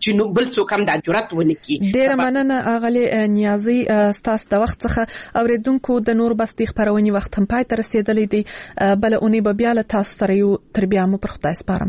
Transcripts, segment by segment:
چې نو بل څوک هم دا جرأت ونه کړي. ډېر مننه اغلی نیازي ستاسو د وخت څخه. اوریدونکو د نور بس د خبرونې وخت هم پای ته رسیدلی دی. بل اونۍ به بیا له تاسو سره یو. تر بیا مو پر خدای سپارم.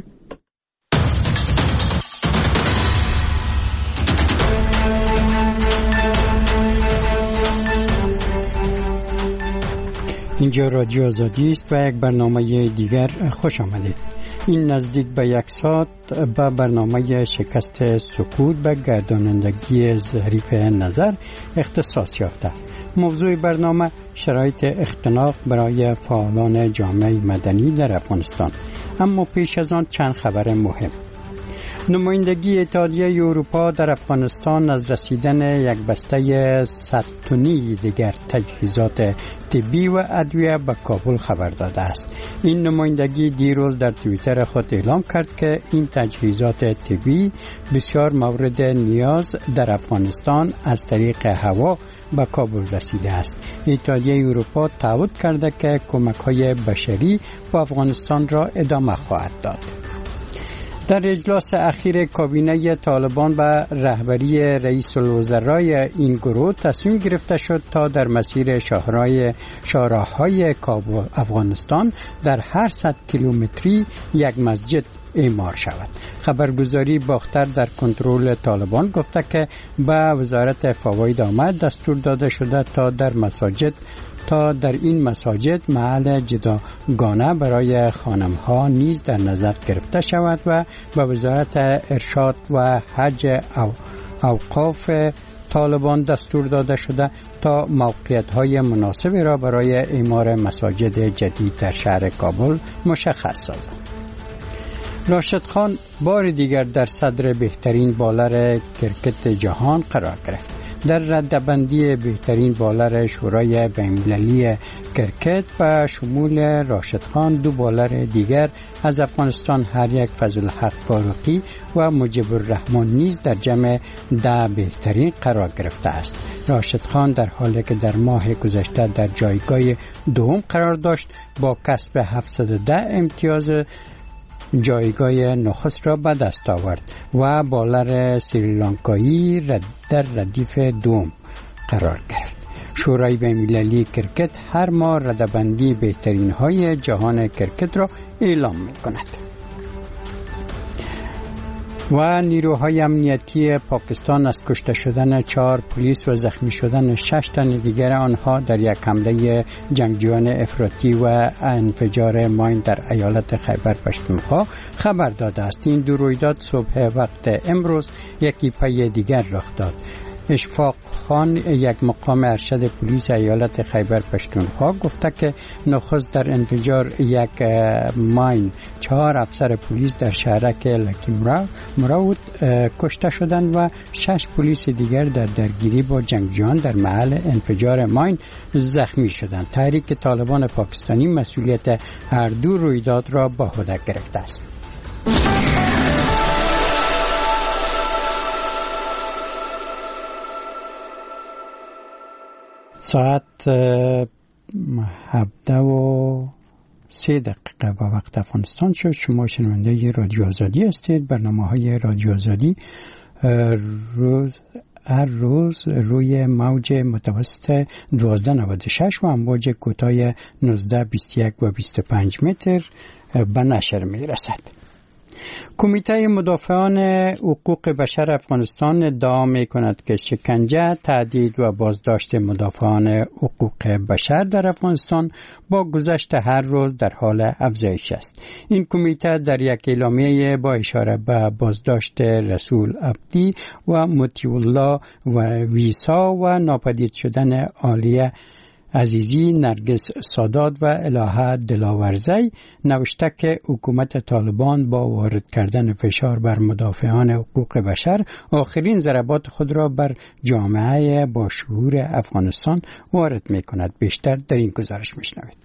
اینجا رادیو آزادی است و یک برنامه دیگر خوش آمدید. این نزدیک به 1 ساعت به برنامه شکست سکوت به گردانندگی ظریف نظر اختصاص یافته. موضوع برنامه شرایط اختناق برای فعالان جامعه مدنی در افغانستان. اما پیش از آن چند خبر مهم. نمایندگی اتحادیه اروپا در افغانستان از رسیدن یک بسته 100 تنی دیگر تجهیزات طبی و ادویه به کابل خبر داده است. این نمایندگی دیروز در توییتر خود اعلام کرد که این تجهیزات طبی بسیار مورد نیاز در افغانستان از طریق هوا به کابل رسیده است. اتحادیه اروپا تعهد کرده که کمک‌های بشری به افغانستان را ادامه خواهد داد. در اجلاس اخیر کابینه طالبان به رهبری رئیس الوزرای این گروه تصمیم گرفته شد تا در مسیر شاهراه‌های افغانستان در هر 100 کیلومتری یک مسجد اعمار شود. خبرگزاری باختر در کنترل طالبان گفته که به وزارت فواید آمد دستور داده شده تا در این مساجد محل جداگانه برای خانم‌ها نیز در نظر گرفته شود و به وزارت ارشاد و حج اوقاف طالبان دستور داده شده تا موقعیت‌های مناسبی را برای اعمار مساجد جدید در شهر کابل مشخص سازند. راشد خان بار دیگر در صدر بهترین بالر کرکت جهان قرار گرفت. در رده‌بندی بهترین بالر شورای بین‌المللی کرکت به شمول راشد خان 2 بالر دیگر از افغانستان هر یک فضل‌الحق فاروقی و مجیب الرحمن نیز در جمع 10 بهترین قرار گرفته است. راشد خان در حالی که در ماه گذشته در جایگاه دوم قرار داشت با کسب 710 امتیاز جایگاه نخست را به دست آورد و بالر سریلانکایی در ردیف دوم قرار گرفت. شورای بین‌المللی کرکت هر ماه رده‌بندی بهترین های جهان کرکت را اعلام می کند. و نیروهای امنیتی پاکستان از کشته شدن 4 پلیس و زخمی شدن 6 تن دیگر آنها در یک حمله جنگجویان افراطی و انفجار ماین در ایالت خیبر پختونخوا خبر داده است. این 2 رویداد صبح وقت امروز یکی پی دیگر رخ داد. اشفاق خان یک مقام ارشد پلیس ایالت خیبر پختونخوا گفته که نخست در انفجار یک ماین 4 افسر پلیس در شهرک لکی مراود کشته شدند و 6 پلیس دیگر در درگیری با جنگجویان در محل انفجار ماین زخمی شدند. تحریک طالبان پاکستانی مسئولیت هر 2 رویداد را به عهده گرفته است. ساعت 17:03 به وقت افغانستان شد. شما شنونده رادیو آزادی هستید. برنامه‌های رادیو آزادی هر روز روی موج متوسط 1296 و امواج کوتاه 19، 21 و 25 متر به نشر می‌رسد. کمیته مدافعان حقوق بشر افغانستان ادعا می‌کند که شکنجه، تهدید و بازداشت مدافعان حقوق بشر در افغانستان با گذشت هر روز در حال افزایش است. این کمیته در یک اعلامیه با اشاره به بازداشت رسول عبدی و مطیع الله و ویسا و ناپدید شدن عالیه عزیزی، نرگس سادات و الهه دلاورزی نوشته که حکومت طالبان با وارد کردن فشار بر مدافعان حقوق بشر آخرین ضربات خود را بر جامعه با شعور افغانستان وارد می کند. بیشتر در این گزارش می شنوید.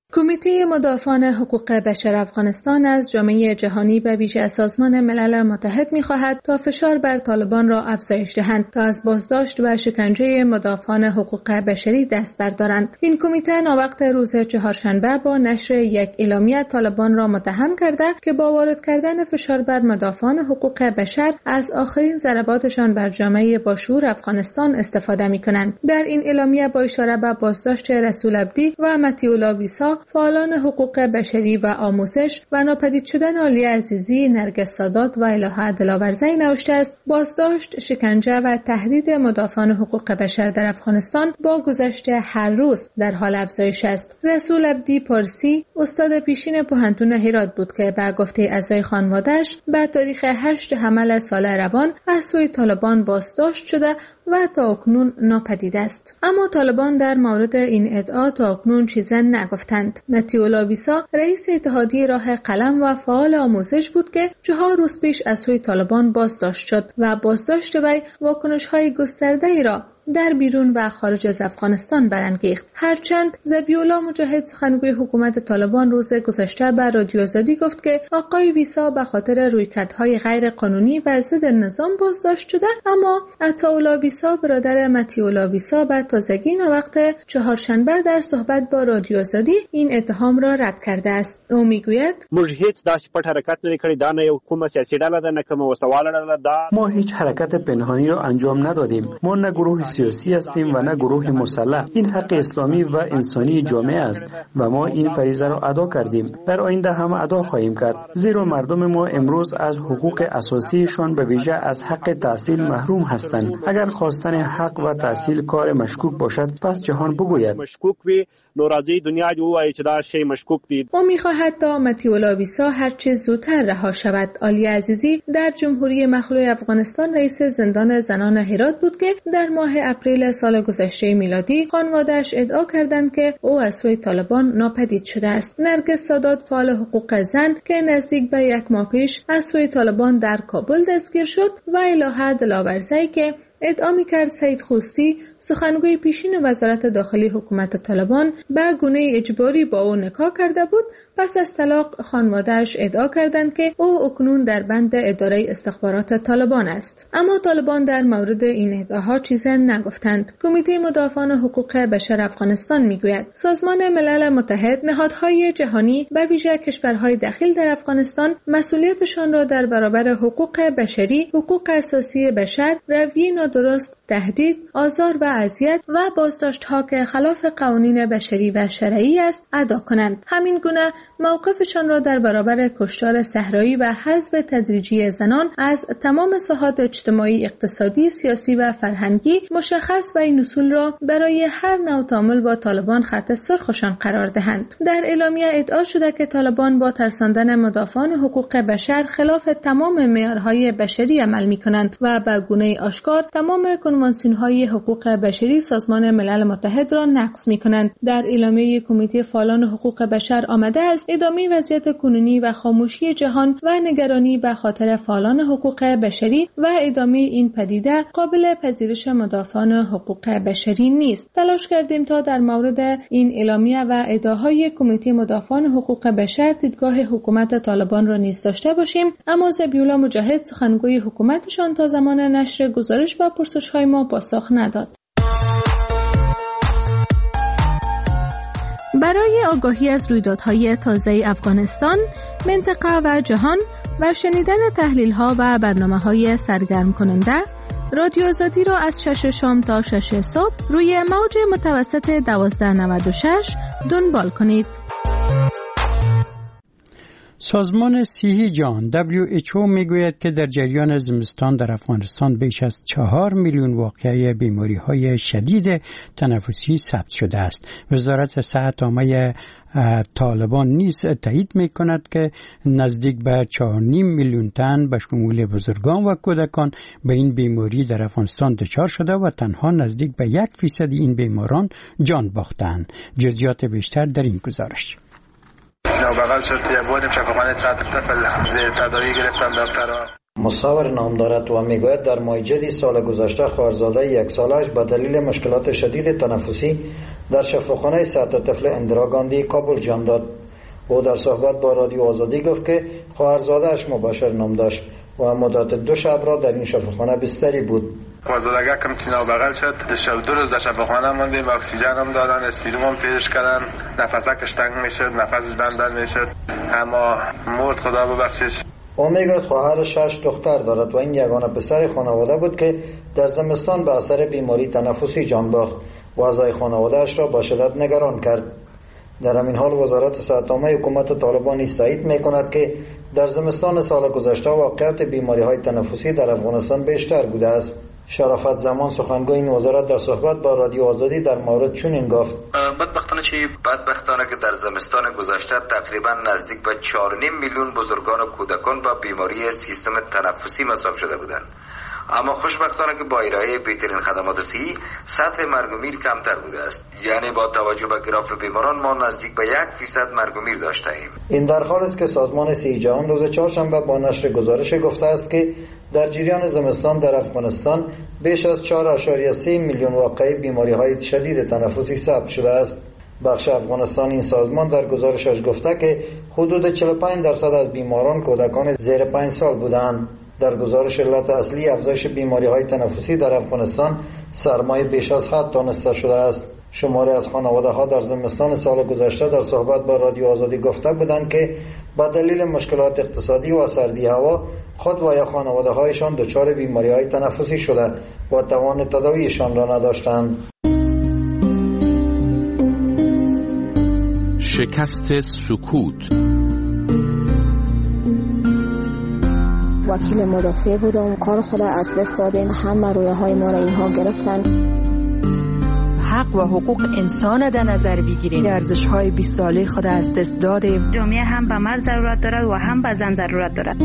کمیته مدافعان حقوق بشر افغانستان از جامعه جهانی به ویژه سازمان ملل متحد می‌خواهد تا فشار بر طالبان را افزایش دهند تا از بازداشت و شکنجه مدافعان حقوق بشری دست بردارند. این کمیته ناوقت روز چهارشنبه با نشر یک اعلامیه طالبان را متهم کرده که با وارد کردن فشار بر مدافعان حقوق بشر از آخرین ضرباتشان بر جامعه باشعور افغانستان استفاده می‌کنند. در این اعلامیه با اشاره به بازداشت رسول عبدی و متی‌الله ویسا، فعالان حقوق بشری و آموزش و ناپدید شدن عالیه عزیزی، نرگس سادات و الهه دلاورزی نوشته است بازداشت، شکنجه و تهدید مدافعان حقوق بشر در افغانستان با گذشت هر روز در حال افزایش است. رسول عبدی پارسی استاد پیشین پوهنتون هرات بود که به گفته اعضای خانواده‌اش به تاریخ 8 حمل سال روان از سوی طالبان بازداشت شده و تا اکنون ناپدید است. اما طالبان در مورد این ادعا تا اکنون چیزی نگفتند. متی‌الله ویسا رئیس اتحادیه راه قلم و فعال آموزش بود که 4 روز پیش از سوی طالبان بازداشت شد و بازداشت وی واکنش‌های گسترده‌ای را در بیرون و خارج از افغانستان برانگیخت. هرچند ذبیح‌الله مجاهد سخنگوی حکومت طالبان روز گذشته به رادیو آزادی گفت که آقای ویسا به خاطر رویکردهای غیر قانونی و ضد نظام بازداشت شده، اما عطاالله ویسا برادر متی‌الله ویسا به تازگی وقت چهارشنبه در صحبت با رادیو آزادی این اتهام را رد کرده است. او میگوید موږ هیڅ داسې پټ حرکت نه کړی، دا نه یو کومه سیاسي ډله ده، نه کومه وسواله ډله ده. ما هیچ حرکت پنهانی را انجام ندادیم. ما نه گروه سیاسی هستیم و نه گروه مسلح. این حق اسلامی و انسانی جامعه است و ما این فریضه را ادا کردیم. در آینده هم ادا خواهیم کرد، زیرا مردم ما امروز از حقوق اساسیشان به ویژه از حق تحصیل محروم هستند. اگر خواستن حق و تحصیل کار مشکوک باشد، پس جهان بگوید مشکوک وي، نو راځي دنیا دی وایي چې دا شی مشکوک دی. او می‌خواهد تا متی‌الله ویسا هر چه زودتر رها شود. عالیه عزیزی در جمهوری مخلوع افغانستان رئیس زندان زنان هرات بود که در ماه اپریل سال گذشته میلادی خانواده‌اش ادعا کردند که او از سوی طالبان ناپدید شده است. نرگس سادات فعال حقوق زن که نزدیک به 1 ماه پیش از سوی طالبان در کابل دستگیر شد و الهه دلاورزی که ادعا می‌کرد سید خوستی سخنگوی پیشین وزارت داخلی حکومت طالبان به گونه اجباری با او نکاح کرده بود، پس از طلاق خانواده‌اش ادعا کردند که او اکنون در بند اداره استخبارات طالبان است. اما طالبان در مورد این ادعاها چیزی نگفتند. کمیته مدافعان حقوق بشر افغانستان میگوید سازمان ملل متحد، نهادهای جهانی و ویژه کشورهای دخیل در افغانستان مسئولیتشان را در برابر حقوق بشری، حقوق اساسی بشر، رویه درست، تهدید، آزار و اذیت و بازداشت‌ها که خلاف قوانین بشری و شرعی است ادا کنند. همین گونه موقفشان را در برابر کشتار صحرایی و حذف تدریجی زنان از تمام ساحات اجتماعی، اقتصادی، سیاسی و فرهنگی مشخص و این اصول را برای هر نوع تعامل با طالبان خط سرخشان قرار دهند. در اعلامیه ادعا شده که طالبان با ترساندن مدافعان حقوق بشر خلاف تمام معیارهای بشری عمل می‌کنند و به گونه آشکار تمام کنوانسیون‌های حقوق بشری سازمان ملل متحد را نقض می‌کنند. در اعلامیه کمیته فعالان حقوق بشر آمده است ادامه وضعیت کنونی و خاموشی جهان و نگرانی به خاطر فعالان حقوق بشری و ادامه این پدیده قابل پذیرش مدافعان حقوق بشری نیست. تلاش کردیم تا در مورد این اعلامیه و ادعاهای کمیته مدافعان حقوق بشر دیدگاه حکومت طالبان را نیز داشته باشیم، اما ذبیح‌الله مجاهد سخنگوی حکومتشان تا زمان نشر گزارش و پرسش‌های ما پاسخ نداد. برای آگاهی از رویدادهای تازه افغانستان، منطقه و جهان و شنیدن تحلیل‌ها و برنامه‌های سرگرم کننده، رادیو آزادی را از 6 شام تا 6 صبح روی موج متوسط 1296 دنبال کنید. سازمان صحی جهان WHO میگوید که در جریان زمستان در افغانستان بیش از 4 میلیون واقعه بیماری‌های شدید تنفسی ثبت شده است. وزارت صحت عامه طالبان نیز تایید می‌کند که نزدیک به 4.5 میلیون تن به شمول بزرگان و کودکان به این بیماری در افغانستان دچار شده و تنها نزدیک به 1% این بیماران جان باختند. جزئیات بیشتر در این گزارش. بغل شد یبونیم شکمان طفل تداوی گرفتن دکترها. مصور نام دارد و میگوید در ماه جدی سال گذشته خواهرزاده 1 سالش به دلیل مشکلات شدید تنفسی در شفاخانه سطح طفل اندرا گاندی کابل جان داد. او در صحبت با رادیو آزادی گفت که خواهرزاده‌اش مباشر نام داشت و مدت 2 شب را در این شفاخانه بستری بود. خواهرزادگی کم سینه و بغل شد. 2 روز در شفاخانه ماندیم، اکسیژن هم دادن، استیروم هم پیش کردن، نفسکش تنگ میشد، نفسش بندر میشد، اما مرد، خدا ببخشش. او میگوید خواهر 6 دختر دارد و این یگانه پسر خانواده بود که در زمستان به اثر بیماری تنفسی جان باخت و اعضای خانواده‌اش را با شدت نگران کرد. در همین حال وزارت صحت عامه حکومت طالبان تایید می‌کند که در زمستان سال گذشته واقعیت بیماری‌های تنفسی در افغانستان بیشتر بوده است. شرافت زمان سخنگوی این وزارت در صحبت با رادیو آزادی در مورد چنین گفت: بدبختانه که در زمستان گذشته تقریبا نزدیک به 4.5 میلیون بزرگان و کودکان با بیماری سیستم تنفسی مصاب شده بودند. اما خوشبختانه که با ارائه بهترین خدمات صحی سطح مرگ و میر کمتر بوده است. یعنی با توجه به گراف بیماران ما نزدیک به 1% مرگ و میر داشته ایم. این در حالی است که سازمان صحت جهان روز چهارشنبه با نشر گزارش گفته است که در جریان زمستان در افغانستان بیش از 4.3 میلیون واقعه بیماری‌های شدید تنفسی ثبت شده است. بخش افغانستان این سازمان در گزارشش گفته که حدود 45% از بیماران کودکان زیر 5 سال بودند. در گزارش علت اصلی افزایش بیماری‌های تنفسی در افغانستان سرمایه بیش از حد دانسته شده است. شماری از خانواده‌ها در زمستان سال گذشته در صحبت با رادیو آزادی گفته بودند که با دلیل مشکلات اقتصادی و سردی هوا خود و یا خانواده‌هایشان دچار بیماری‌های تنفسی شده و توان تداویشان را نداشتند. شکست سکوت. وکیل مدافع بودم، کار خود از دست دادیم، همه رویاهای ما را اینها گرفتن. حق و حقوق انسان در نظر بگیریم، ارزش‌های 20 ساله خود از دست دادیم. جامعه هم به مرد ضرورت دارد و هم به زن ضرورت دارد.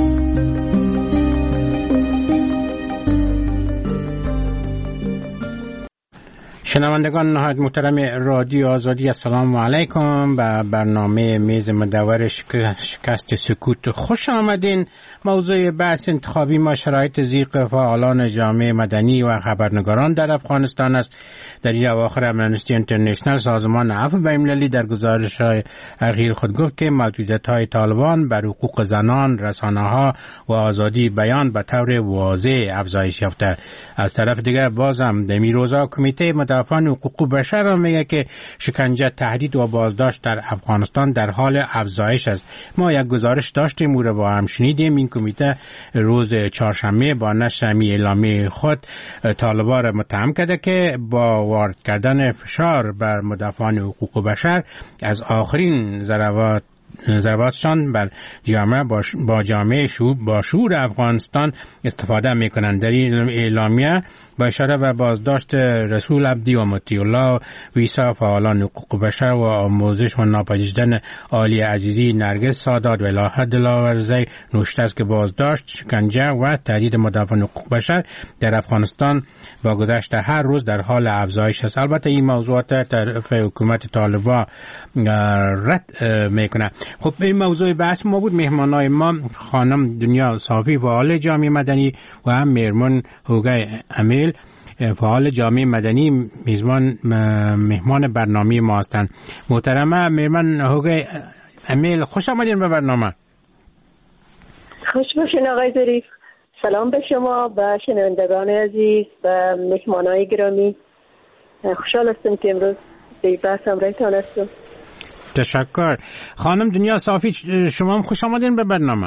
شنوندگان نهایت محترم رادیو آزادی، السلام علیکم. به برنامه میز مدور شکست سکوت خوش آمدین. موضوع بحث انتخابی ما شرایط ضیق فعالان جامعه مدنی و خبرنگاران در افغانستان است. در این اواخر امنستی اینترنشنل، سازمان عفو بین‌المللی، در گزارش‌های اخیر خود گفت که محدودیت‌های طالبان بر حقوق زنان، رسانه‌ها و آزادی بیان به طور واضح افزایش یافته. از طرف دیگر باز هم در این روزها کمیته مدافعان حقوق بشر را میگه که شکنجه، تهدید و بازداشت در افغانستان در حال افزایش است. ما یک گزارش داشتیم او را با هم شنیدیم. این کمیته روز چهارشنبه با نشر اعلامیه خود طالبان را متهم کرده که با وارد کردن فشار بر مدافعان حقوق بشر از آخرین ضرباتشان بر جامعه با جامعه شعور افغانستان استفاده میکنند. در این اعلامیه با اشاره به بازداشت رسول عبدی و مطیع الله ویسا، فعالان حقوق بشر و آموزش و ناپدید شدن عالی عزیزی، نرگس سادات و الهه دلاورزی نوشته است که بازداشت، شکنجه و تهدید مدافعان حقوق بشر در افغانستان با گذشت هر روز در حال افزایش است. البته این موضوعات طرف حکومت طالبان رد میکنه. خب این موضوع بحث ما بود. مهمانای ما خانم دنیا صافی، فعال جامعه مدنی، و هم میرمن هوگه امیل، فعال جامعه مدنی، مهمان برنامه ما هستند. محترمه میرمن هوگه امیل، خوش آمدین به برنامه. خوش باشین آقای ظریف. سلام به شما، به شنوندگان عزیز و مهمانای گرامی. خوشحال هستم که امروز به بحث همراهتان هستم. تشکر. خانم دنیا صافی، شما هم خوش آمدین به برنامه.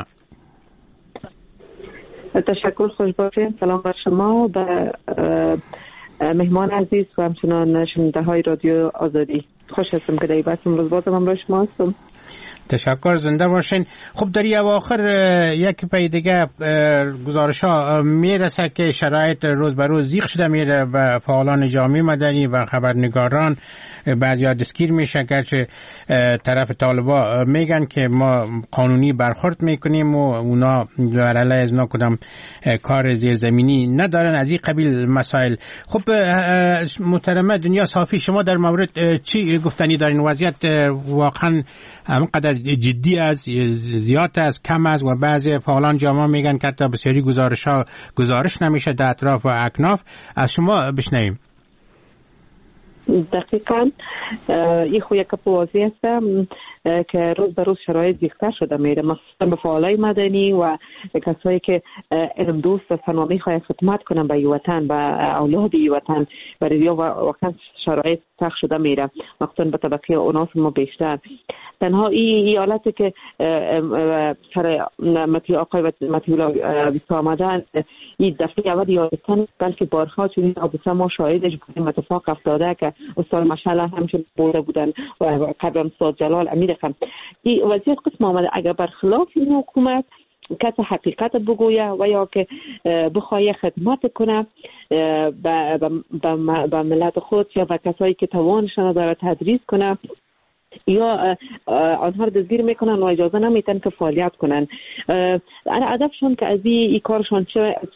تشکر، خوش باشین. سلام بر شما، به مهمان عزیز و همچنان شنونده های رادیو آزادی. خوش هستم که در بحث امروز بازم همراه شما هستم. تشکر، زنده باشین. خب در این اواخر یک پی دیگه گزارش ها میرسه که شرایط روز به روز ضیق شده میره و فعالان جامعه مدنی و خبرنگاران بعضی ها دستگیر میشه، گرچه طرف طالبا میگن که ما قانونی برخورد میکنیم و اونا در علیه از اونا کدام کار زیرزمینی ندارن، از این قبیل مسائل. خب محترمه دنیا صافی، شما در مورد چی گفتنی دارین؟ وضعیت واقعا همینقدر جدی است، زیاد است، کم است و بعضی فعالان جامعه میگن که حتی بسیاری گزارش نمیشه در اطراف و اکناف. از شما بشنویم. دقیقاً این خو یک واضح است که روز به روز شرایط زیادتر شده میره، مخصوصا به فعالای مدنی و کسایی که علم دوست هستند و میخواهند خدمت کنن به وطن، به اولاد وطن، برای واقعا شرایط سخت شده میره، مخصوصا به طبقه اوناس ما بیشتر. تنها این حالتی که سر آقای مطیولا بیسا آمدن این دفعه اول یادستان، بلکه بارها چون این حادثه ما شاهدش بودیم، اتفاق افتاده که استاد مشعل همچون برده بودن و قبل استاد جلال امیر خان. این وضعیت قسم آمده اگر برخلاف این حکومت کس حقیقت بگویه و یا که بخواه خدمت کنه به ملت خود یا به کسایی که توانشان داره تدریس کنه، یا آنها رو دستگیر میکنن و اجازه نمیتن که فعالیت کنن. هدفشون که از این کارشون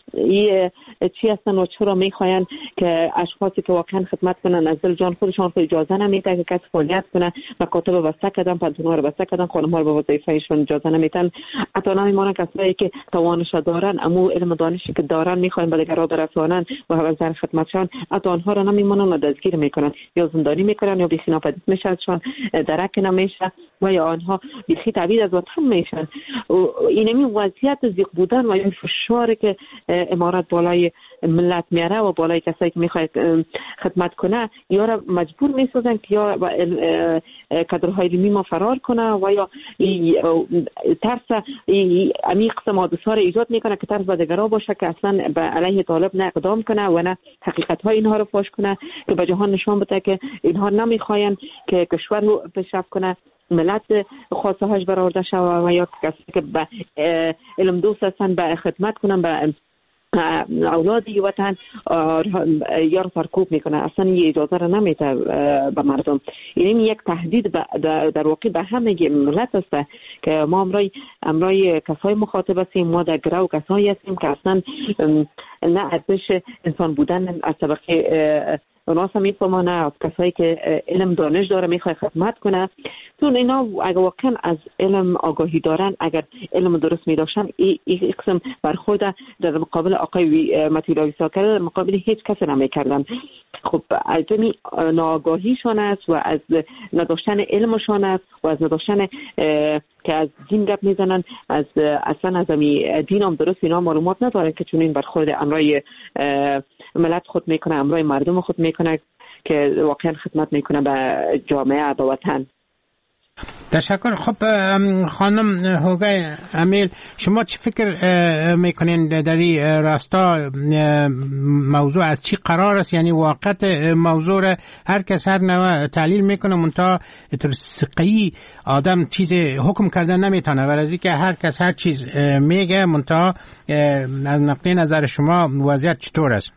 چی هستن و چرا میخواین که اشخاصی که واقعا خدمت کنن از دل جان خودشان خود اجازه نمیتن که کسی فعالیت کنه، مکاتب بسته کردن، پنتونها رو بسته کردن، خانم‌ها رو به وظیفه‌شون اجازه نمیتن. حتی نمیمونن کسایی که توانش دارن، اما علم دانشی که دارن میخواین به دیگران برسونن و حوزه خدمتشان، حتی آنها رو نمیمونن و دستگیر میکنن، یا زندانی میکنن یا بیخی ناپدید میشن، درک نمیشه و یا آنها بیخی تبعید از وطن میشن. اینمی وضعیت زیق بودن و این فشاری که امارات بالای ملت میاره و بالای کسایی که میخواد خدمت کنه، یا را مجبور میسازن که یا کادرهای علمی ما فرار کنه و یا ترس امی قسم حادثه را ایجاد میکنه که ترس به دیگرها باشه که اصلا به علیه طالب نه اقدام کنه و نه حقیقت های اینها رو فاش کنه که به جهان نشان بده که اینها نمیخواین که کشور رو پیشرفت کنه، ملت خواسته هاش برآورده شود و یا کسی که به علم دوست هستن به خدمت کنن به اولادی وطن یا رو سرکوب میکنه. اصلا این اجازه را نمیده به مردم. این یک تهدید در واقع به همه ملت است که ما امرای کسای مخاطب هستیم، ما در گرو کسایی هستیم که اصلا نه ارزش انسان بودن از طبقه اوناس هم میفهمانه، از کسایی که علم دانش داره میخواد خدمت کنه. چون اینا اگر واقعا از علم آگاهی دارن، اگر علم درست میداشتن، این قسم برخورد در مقابل آقای مطیولا بیسا کرده در مقابل هیچ کسی نمیکردن. خب از این ناآگاهیشان است و از نداشتن علمشان است و از نداشتن که از دین گپ میزنن، از اصلا از دین هم درست اینا معلومات ندارن که چون این برخورد امرای ملت خود میکنه، امرای مردم خود میکنه که واقعا خدمت میکنه به جامعه، به وطن. تشکر. خب خانم هوگای امیل، شما چی فکر میکنین در این راستا؟ موضوع از چی قرار است؟ یعنی واقعیت موضوع را هر کس هر نوع تحلیل میکنه، منتها ثقه‌ای آدم چیز حکم کردن نمیتونه، ولی که هر کس هر چیز میگه، منتها از نقطه نظر شما وضعیت چطور است؟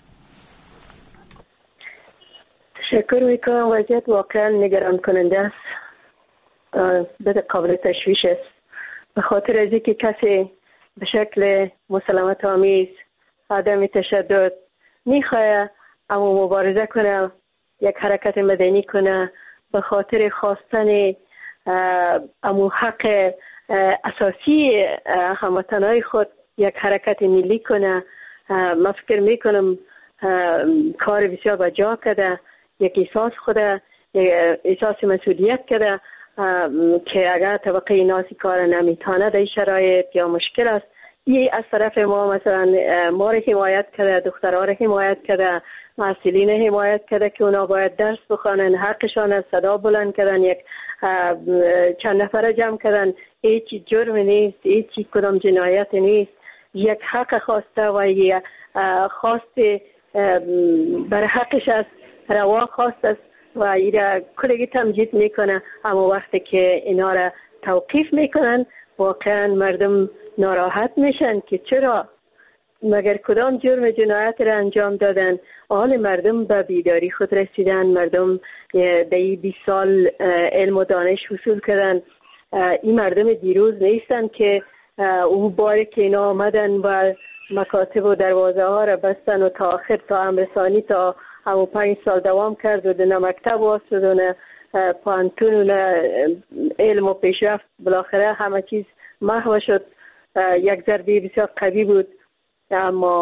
تشکر میکنم. وضعیت واقعا نگران کننده است، بده قابل تشویش است، به خاطر از اینکه کسی به شکل مسالمت آمیز، عدم تشدد میخواه اما مبارزه کنه، یک حرکت مدنی کنه، به خاطر خواستن امو حق اساسی هموطنهای خود یک حرکت ملی کنه. من فکر میکنم کار بسیار بجا کرده، یک احساس خود، احساس مسئولیت کرده که اگر طبقه ناسی کار نمیتانه در این شرایط یا مشکل است، این از طرف ما مثلا ما را حمایت کرده، دخترها را حمایت کرده، محصلین حمایت کرده که اونا باید درس بخوانن، حقشان از صدا بلند کردن، یک چند نفره جمع کردن، هیچی جرم نیست، هیچی کدام جنایت نیست، یک حق خواسته و یک خواست برای حقش است، روا خواست است و ایره کلگی تمجید میکنه. اما وقتی که اینا را توقیف میکنن واقعا مردم ناراحت میشن که چرا، مگر کدام جرم جنایت را انجام دادن؟ حال مردم به بیداری خود رسیدن، مردم در 20 سال علم و دانش حصول کردن. این مردم دیروز نیستن که اون باری که اینا آمدن و مکاتب و دروازه ها را بستن و تا آخر تا امرسانی تا همون 5 سال دوام کرد و نه مکتب واسد و نه پانتون و نه علم و پیشرفت، بالاخره همه چیز محو شد. یک ضربه بسیار قوی بود، اما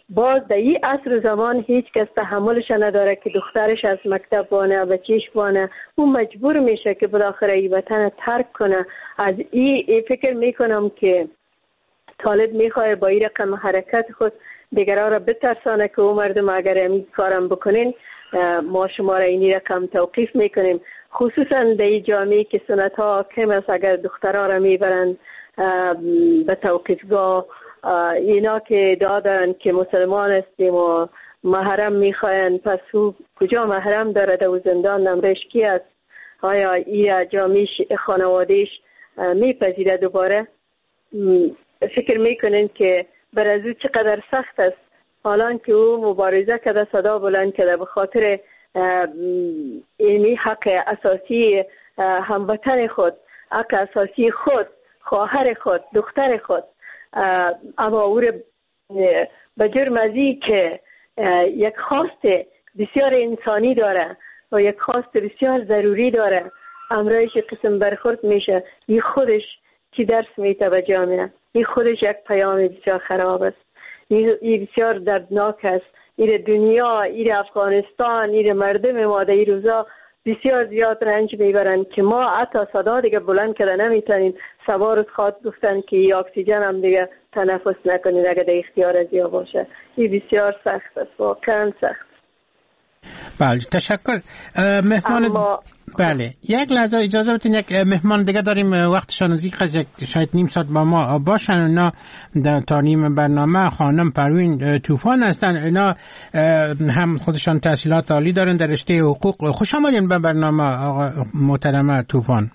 باز در این عصر زمان هیچ کس تحملش نداره که دخترش از مکتب وانه بچیش وانه، اون مجبور میشه که بالاخره این وطن ترک کنه. از این فکر میکنم که طالب میخواه با این رقم حرکت خود دیگرها را بترسانه که او مردم اگر این کارم بکنین ما شما را این رقم توقیف میکنیم. خصوصا در این جامعه که سنت ها کم است، اگر دخترها را میبرند به توقیفگاه، اینا که ادعا دارن که مسلمان هستیم و محرم میخواین، پس او کجا محرم داره در زندان نمرش کی است؟ آیا این جامعه خانوادهش میپذیره دوباره؟ فکر میکنین که بر از او چقدر سخت است حالا که او مبارزه کرده، صدا بلند کرده به خاطر این حق اساسی هموطن خود، حق اساسی خود، خواهر خود، دختر خود، اما او به جرم ازی که یک خواست بسیار انسانی داره و یک خواست بسیار ضروری داره امرایش قسم برخورد میشه. این خودش چی درس میده به جامعه؟ این خودش یک پیام بسیار خراب است، این بسیار دردناک است. این دنیا، این افغانستان، این مردم ما در این روزا بسیار زیاد رنج میبرن که ما حتی صدا دیگه بلند کرده نمیتونیم. سوارت خواد گفتن که این اکسیژن هم دیگه تنفس نکنید اگر در اختیار از یا باشه. این بسیار سخت است، واقعا سخت. بله تشکر. مهمان بله یک لحظه اجازه بدین، یک مهمان دیگه داریم وقتشان نزدیک است، شاید نیم ساعت با ما باشن. اینا در تا نیم برنامه خانم پروین طوفان هستن، اینا هم خودشان تحصیلات عالی دارن در رشته حقوق. خوش آمدین به برنامه آقا محترمه طوفان.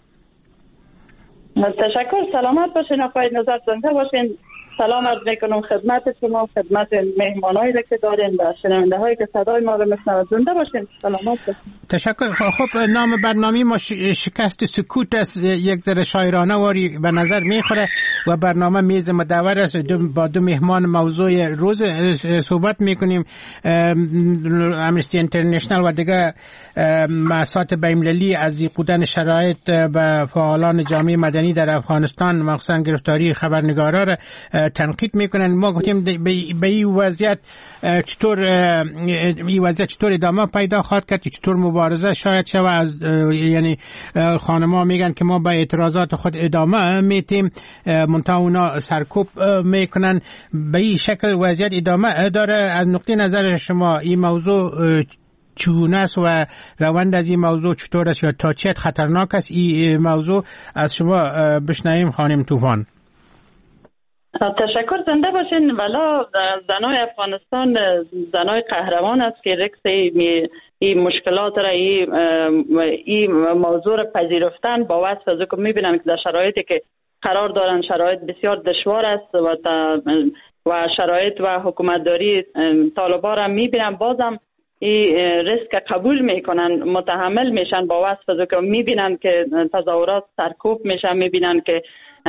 تشکر، سلامت باشین، آقای نظر زنده باشین. سلام عرض میکنم خدمت شما، خدمت مهمانایی که دارین و شنونده هایی که صدای ما رو میشنون. زنده باشین، سلامت باشین. تشکر. خب نام برنامه ما شکست سکوت است، یک ذره شاعرانه واری به نظر میخوره و برنامه میز مدور است. با دو مهمان موضوع روز صحبت میکنیم، امنستی اینترنشنل و دیگه مؤسسات بین‌المللی از بودن شرایط به فعالان جامعه مدنی در افغانستان مخصوصا گرفتاری خبرنگارا را تنقید میکنن. ما گفتیم به این وضعیت چطور ادامه پیدا خواهد کرد، چطور مبارزه شاید شود. از یعنی خانم‌ها میگن که ما به اعتراضات خود ادامه میتیم، منتها اونا سرکوب میکنن. به این شکل وضعیت ادامه داره. از نقطه نظر شما این موضوع چگونه است و روند از این موضوع چطور است یا تا چه حد خطرناک است این موضوع؟ از شما بشنویم خانم طوفان. تشکر، زنده باشین. والا زنای افغانستان زنای قهرمان است که رکس این مشکلات را این موضوع را پذیرفتن با وصف از که میبینن که در شرایطی که قرار دارن شرایط بسیار دشوار است و شرایط و حکومتداری طالبان را میبینن، بازم این ریسک قبول میکنن، متحمل میشن با وصف از که میبینن که تظاهرات سرکوب میشن، میبینن که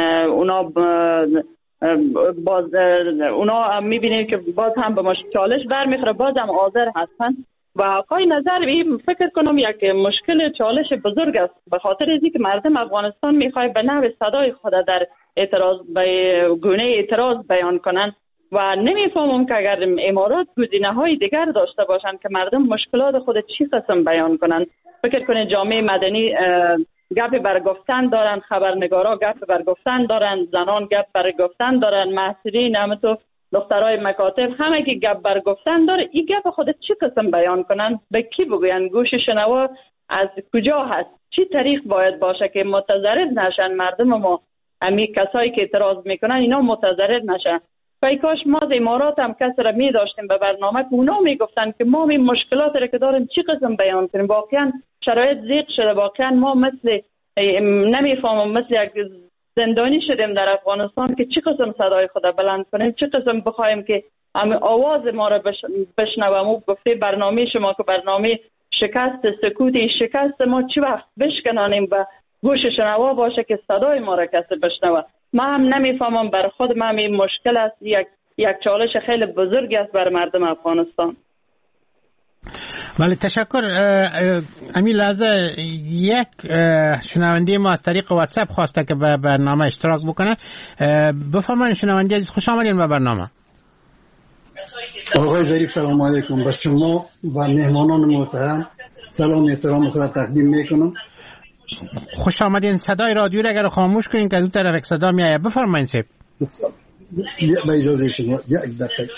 اونا میبینیم که باز هم به چالش برمیخوره، باز هم حاضر هستن. و آقای نظر فکر کنم یک مشکل چالش بزرگ است، به خاطر از اینکه مردم افغانستان میخواد به نحو صدای خود در اعتراض به گونه اعتراض بیان کنن و نمیفهمم که اگر امارات گزینه‌های دیگر داشته باشن که مردم مشکلات خود چی قسم بیان کنن. فکر کنید جامعه مدنی گپ برگفتن دارن، خبرنگارا گپ برگفتن دارن، زنان گپ برگفتن دارن، محصلین همینطور دخترای مکاتب همه که گپ برگفتن داره. این گپ خود چی قسم بیان کنن، به کی بگوین؟ گوش شنوا از کجا هست؟ چی طریق باید باشه که متضرر نشن مردم ما؟ امی کسایی که اعتراض میکنن اینا متضرر نشن. ای کاش ما از امارات هم کس را می داشتیم به برنامه که اونا می گفتن که ما این مشکلات را که داریم چی قسم بیان کنیم. واقعا شرایط ضیق شده، واقعا ما مثل نمیفهمم مثل یک زندانی شدیم در افغانستان که چی قسم صدای خود بلند کنیم، چی قسم بخوایم که آواز ما را بشنویم. او گفته برنامه شما که برنامه شکست سکوتی، شکست ما چی وقت بشکنانیم و گوش شنوا باشه که صدای ما را کسی بشنوه. ما هم نمیفهمم، بر خود ما این مشکل است، یک چالش خیلی بزرگی است بر مردم افغانستان. بله تشکر. امی لحظه یک شنونده ما از طریق واتساپ خواسته که به برنامه اشتراک بکنه. بفرمایید شنونده عزیز، خوش آمدین به برنامه. آقای ظریف سلام علیکم. به شما و مهمانان محترم سلام احترام خود تقدیم میکنم. خوش آمدین. صدای رادیو را اگر خاموش کنین که از اون طرف صدا میآید. بفرمایید سید. به اجازه شما یک دقیقه.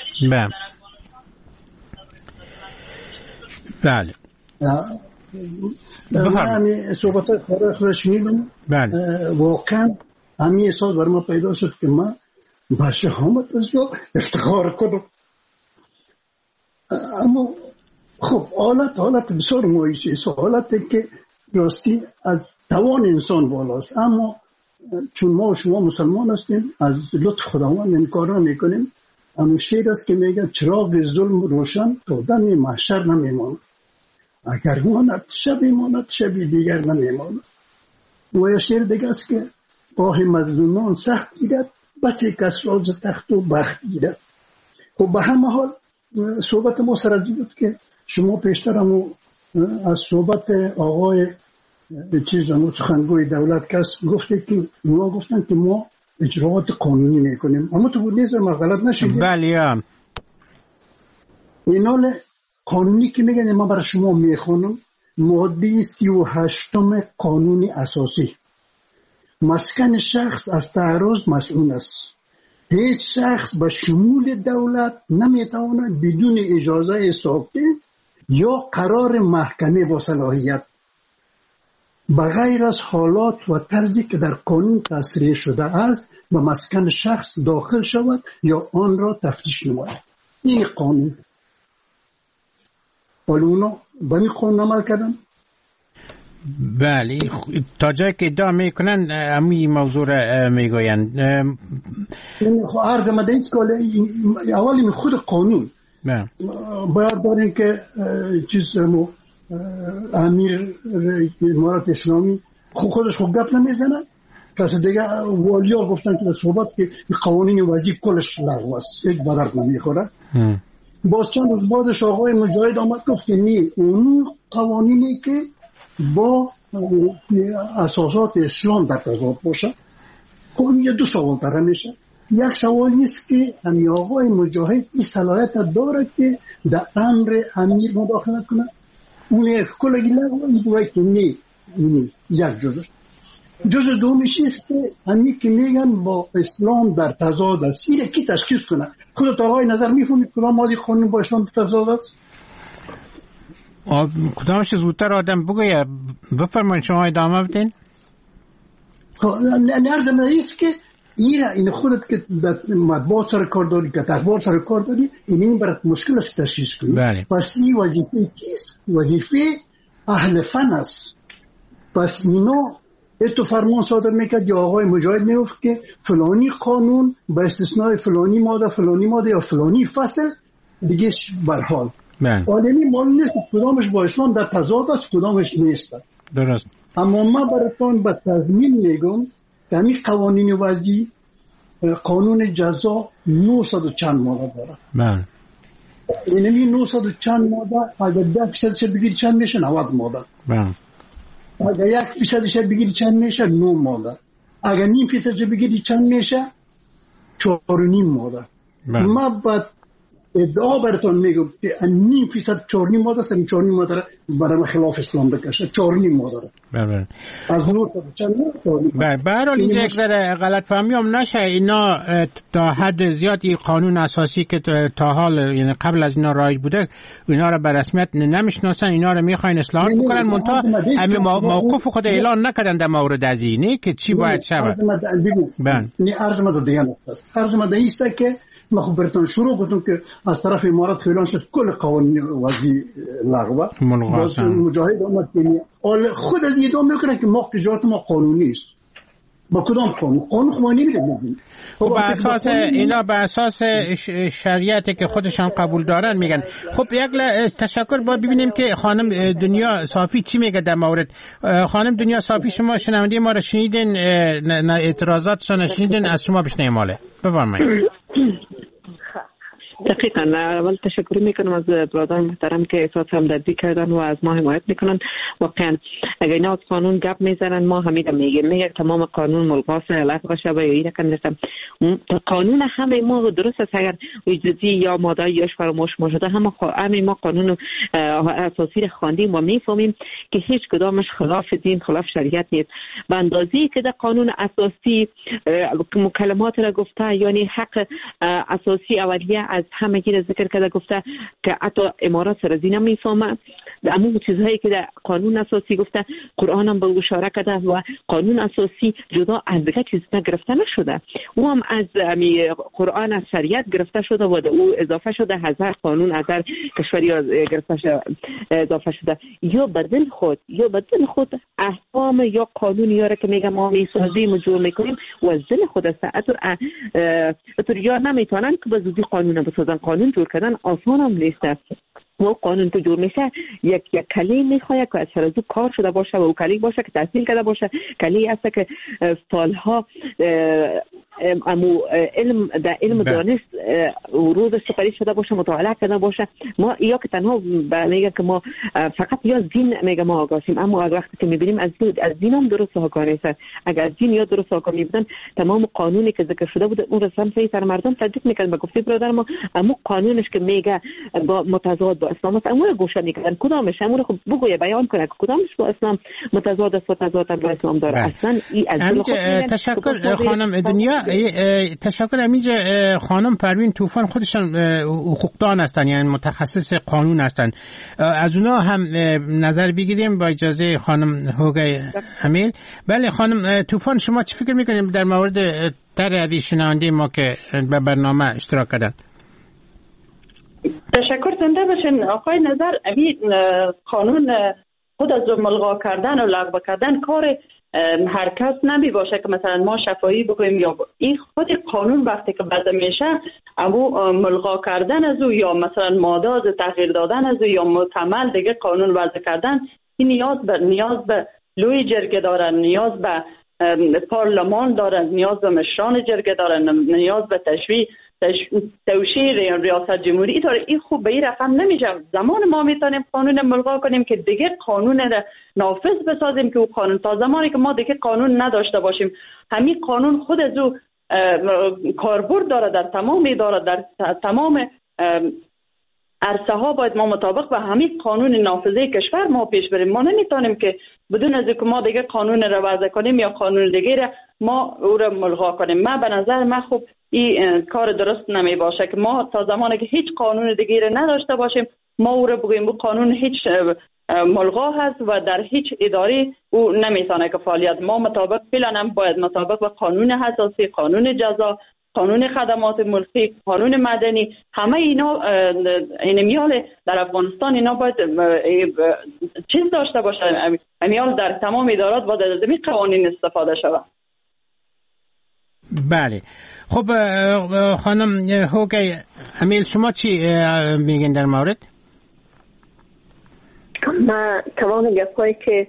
بله. من صحبت خود شنیدم. واقعا همین احساس بر ما پیدا شد که من به شهامت افتخار کنم. اما خب حالت بسیار مایوسی است، حالتی که راستی از توان انسان بالاست. اما چون ما و شما مسلمان هستیم از لطف خداوند انکار نمیکنیم. اما شعر است که میگه چراغ ظلم روشن تا دم محشر نمیماند، اگر ماند شب ماند شبی دیگر نمیماند. و یا شعر دیگه است که آه مظلومان سخت گیرد بسی کس راز تخت و بخت گیرد. خب به همه حال صحبت ما سر از بود که شما پیشتر هم از صحبت آقای سخنگوی دولت کس گفته که اونا گفتن که ما اجراعات قانونی میکنیم. اما تو بود نیست ما غلط نشدیم. بله اینال قانونی که میگن ما برای شما میخونم. ماده 38 قانون اساسی: مسکن شخص از تعرض مسئول است. هیچ شخص به شمول دولت نمیتواند بدون اجازه ساکن یا قرار محکمه با صلاحیت بغیر از حالات و طرزی که در قانون تصریح شده است به مسکن شخص داخل شود یا آن را تفتیش نماید. این قانون. ولی اونا به این قانون عمل کردن. بله تا جایی که ادعا میکنن امی موضوع را میگویند. عرض مده ایست که اولی خود قانون باید داریم که امیر امارات اسلامی خودش خود گپ نمیزنن. کسی دیگه والیا گفتن که صحبت که قوانین وضعی کلش لغو است، یک بدرد نمیخوره. باز چند روز بعدش آقای مجاهد آمد گفت که نی اون قوانینی که با اساسات اسلام در تضاد باشه. خب یه دو سوال طرح میشه. یک سوالی است که همین آقای مجاهد این صلاحیت داره که در امر امیر مداخله کنه. اون کلگی لغو باید که نی یک جزء دومیش است که همین که میگن با اسلام در تضاد است. این کی تشخیص کنه؟ خودت آقای نظر میفهمید کدام ماده قانون با اسلام در تضاد است؟ کدامش زودتر آدم بگویه. بفرمایید شما ادامه بدین. نردم نیست که این خودت که مطبوعات سر کار داری که اخبار سر کار داری این برات مشکل است تشخیص کنی. پس این وظیفه کیست؟ وظیفه اهل فن است. پس اینا تو فرمان صادر میکرد یا آقای مجاهد میگفت که فلانی قانون با استثناء فلانی ماده یا فلانی فصل دیگه برحال عالمی معلوم نیست کدامش با اسلام در تضاد است کدامش نیست. درست. اما من براتون به تضمین میگم که همین قوانین وضعی قانون جزا 900 چند ماده داره. اینمی 900 چند ماده اگر 10% بگیری چند میشه 90 ماده. اگر 1% بگیری چند میشه 9 ماده. اگر 0.5% بگیری چند میشه 4.5 ماده. من بعد ادعا براتون میگم که 0.5% 4.5 ماده است. 4.5 ماده برای خلاف اسلام بکشه 4.5 ماده. بله. از 900 چند بله. به هر حال اینجا یک ذره غلط فهمی هم نشه. اینا تا حد زیادی قانون اساسی که تا حال یعنی قبل از اینا رایج بوده اینا را به رسمیت نمیشناسن. اینا را میخواین اصلاح بکنن منتها همین موقف خود اعلان نکردن در مورد از اینه که چی باید شود. بله. نه عرض مده دیگه است. عرض مده است که ما خب براتون شروع کردم که از طرف امارات فعلا شد کل قوانین وضعی لغو. باز مجاهد آمد که خود از ادعا میکنه که ما اجراعات ما قانونی است. با کدام قانون خب نمیدونیم. خب به اساس اینا به اساس شریعتی که خودشان قبول دارن میگن. خب یک تشکر. با ببینیم که خانم دنیا صافی چی میگه در مورد. خانم دنیا صافی شما شنونده ما رو شنیدین، اعتراضاتشون شنیدین، از شما بشنویم. ماله بفرمایید. دقیقاً. اول تشکر میکنم از برادران محترم که احساس همدردی کردن و از ما حمایت میکنن. واقعا اگر اینا از قانون گپ میزنن ما همین میگه تمام قانون ملغاست لغو شود یا این رقم قانون همه ما درست است. اگر وجودی یا ماده یاش فراموش شده همه ما قانون اساسی را خواندیم و میفهمیم که هیچ کدامش خلاف دین خلاف شریعت نیست. به اندازه‌ای که در قانون اساسی مکالمات را گفته، یعنی حق اساسی اولیه از همه گیر ذکر کرده، گفته که حتی امارات سر از اینا میفهمه. اما چیزهایی که در قانون اساسی گفته قرآن هم به اشاره کرده و قانون اساسی جدا از دیگه چیز گرفته نشده. او هم از قرآن از شریعت گرفته شده و او اضافه شده، هزار قانون از هر کشوری گرفته شده اضافه شده. یا بدل خود احکام یا قانون یا که میگم ما میسازیم و جور میکنیم و از دل خود است. اتر یا نمیتونن که به زودی قانون بسازن. قانون جور کردن آسان هم نیست. و قانون که جور میشه یک کلی میخواد که از سرزو کار شده باشه و کلی باشه که تحصیل کرده باشه، کلی است که سالها علم در علم دانست ورود سپری شده باشه، مطالعه کرده باشه. ما یا که تنها میگه که ما فقط یا دین میگه ما آگاهیم، اما وقتی که میبینیم از دین هم درست آگاه نیست. اگر از دین یا درست آگاه میبودن تمام قانونی که ذکر شده بود اون رسم سر مردم تطبیق میکردن. به گفته برادر ما اما قانونش که میگه با متضاد با اسلام است اما گوشه میکردن. کدامش امور خب بگویه بیان کنه که کدامش با اسلام متضاد است و تضاد با اسلام داره. اصلا این از تشکر خانم دنیا. تشکر. همینجا خانم پروین طوفان خودشان حقوقدان هستن، یعنی متخصص قانون هستن. از اونا هم نظر بگیریم با اجازه خانم هوگای امیل. بله خانم طوفان، شما چی فکر میکنید در مورد در شنونده ما که به برنامه اشتراک کردن؟ تشکر. زنده باشین آقای نظر. امید قانون خود از ملغا کردن و لغو کردن کار هر کس نمی باشه که مثلا ما شفاهی بگویم یا این خود قانون وقتی که وضع میشه اما ملغا کردن از او یا مثلا ماداز تغییر دادن از او یا مکمل دیگه قانون وضع کردن، این نیاز به لوی جرگه دارن، نیاز به پارلمان دارن، نیاز به مشران جرگه دارن، نیاز به توشیر ریاست جمهوری داره. این خوب به این رقم نمیشه. زمان ما میتونیم قانون ملغا کنیم که دیگه قانون را نافذ بسازیم که او قانون، تا زمانی که ما دیگه قانون نداشته باشیم همین قانون خود از او کاربرد داره در تمام اداره، در تمام عرصه ها باید ما مطابق به همین قانون نافذه کشور ما پیش بریم. ما نمیتونیم که بدون از اینکه ما دیگه قانون را وضع کنیم یا قانون دیگه را ما او را ملغا کنیم. من به نظر من خوب این کار درست نمی باشه که ما تا زمانی که هیچ قانون دیگه را نداشته باشیم ما او را بگوییم او قانون هیچ ملغا هست و در هیچ اداره او نمیتونه که فعالیت. ما مطابق فعلا باید مطابق به قانون اساسی، قانون جزا، قانون خدمات ملکی، قانون مدنی، همه اینا این میال در افغانستان اینا باید چیز داشته باشه. میال در تمام ادارات باید از این قوانین استفاده شود. بله. خب خانم هوگای امیل، شما چی میگین در مورد؟ من تمام گپایی که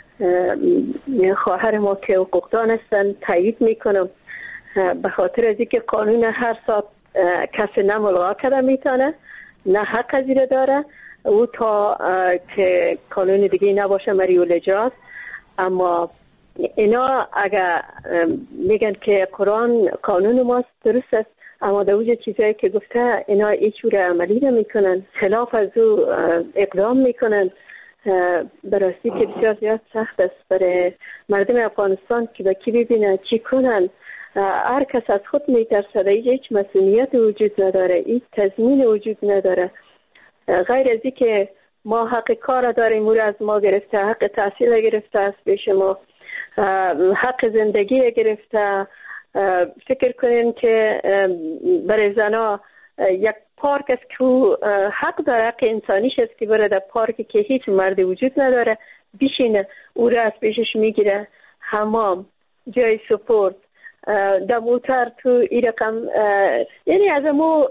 خواهر ما که حقوقدان هستن تایید میکنم، به خاطر از اینکه قانون هر ساعت کسی نه ملغا کرده میتونه نه حق از این داره او تا که قانون دیگه نباشه مریول. اما اینا اگر میگن که قانون ماست درست است، اما در وجه چیزایی که گفته اینا ایچور عملی نمیکنن، خلاف از او اقدام میکنن. براستی که بسیار زیاد سخت است برای مردم افغانستان که با کی ببینن چی کنن. هر کس از خود میترسه، هیچ مسئولیت وجود نداره، هیچ تضمین وجود نداره، غیر از این که ما حق کار داریم، او از ما گرفته، حق تحصیل گرفته است پیش ما، حق زندگی گرفته. فکر کنین که برای زنا یک پارک است که حق داره، حق انسانیش است که بره در پارکی که هیچ مرد وجود نداره بشینه، او را از پیشش میگیره. حمام، جای سپورت، در موتر تو این رقم، یعنی از امو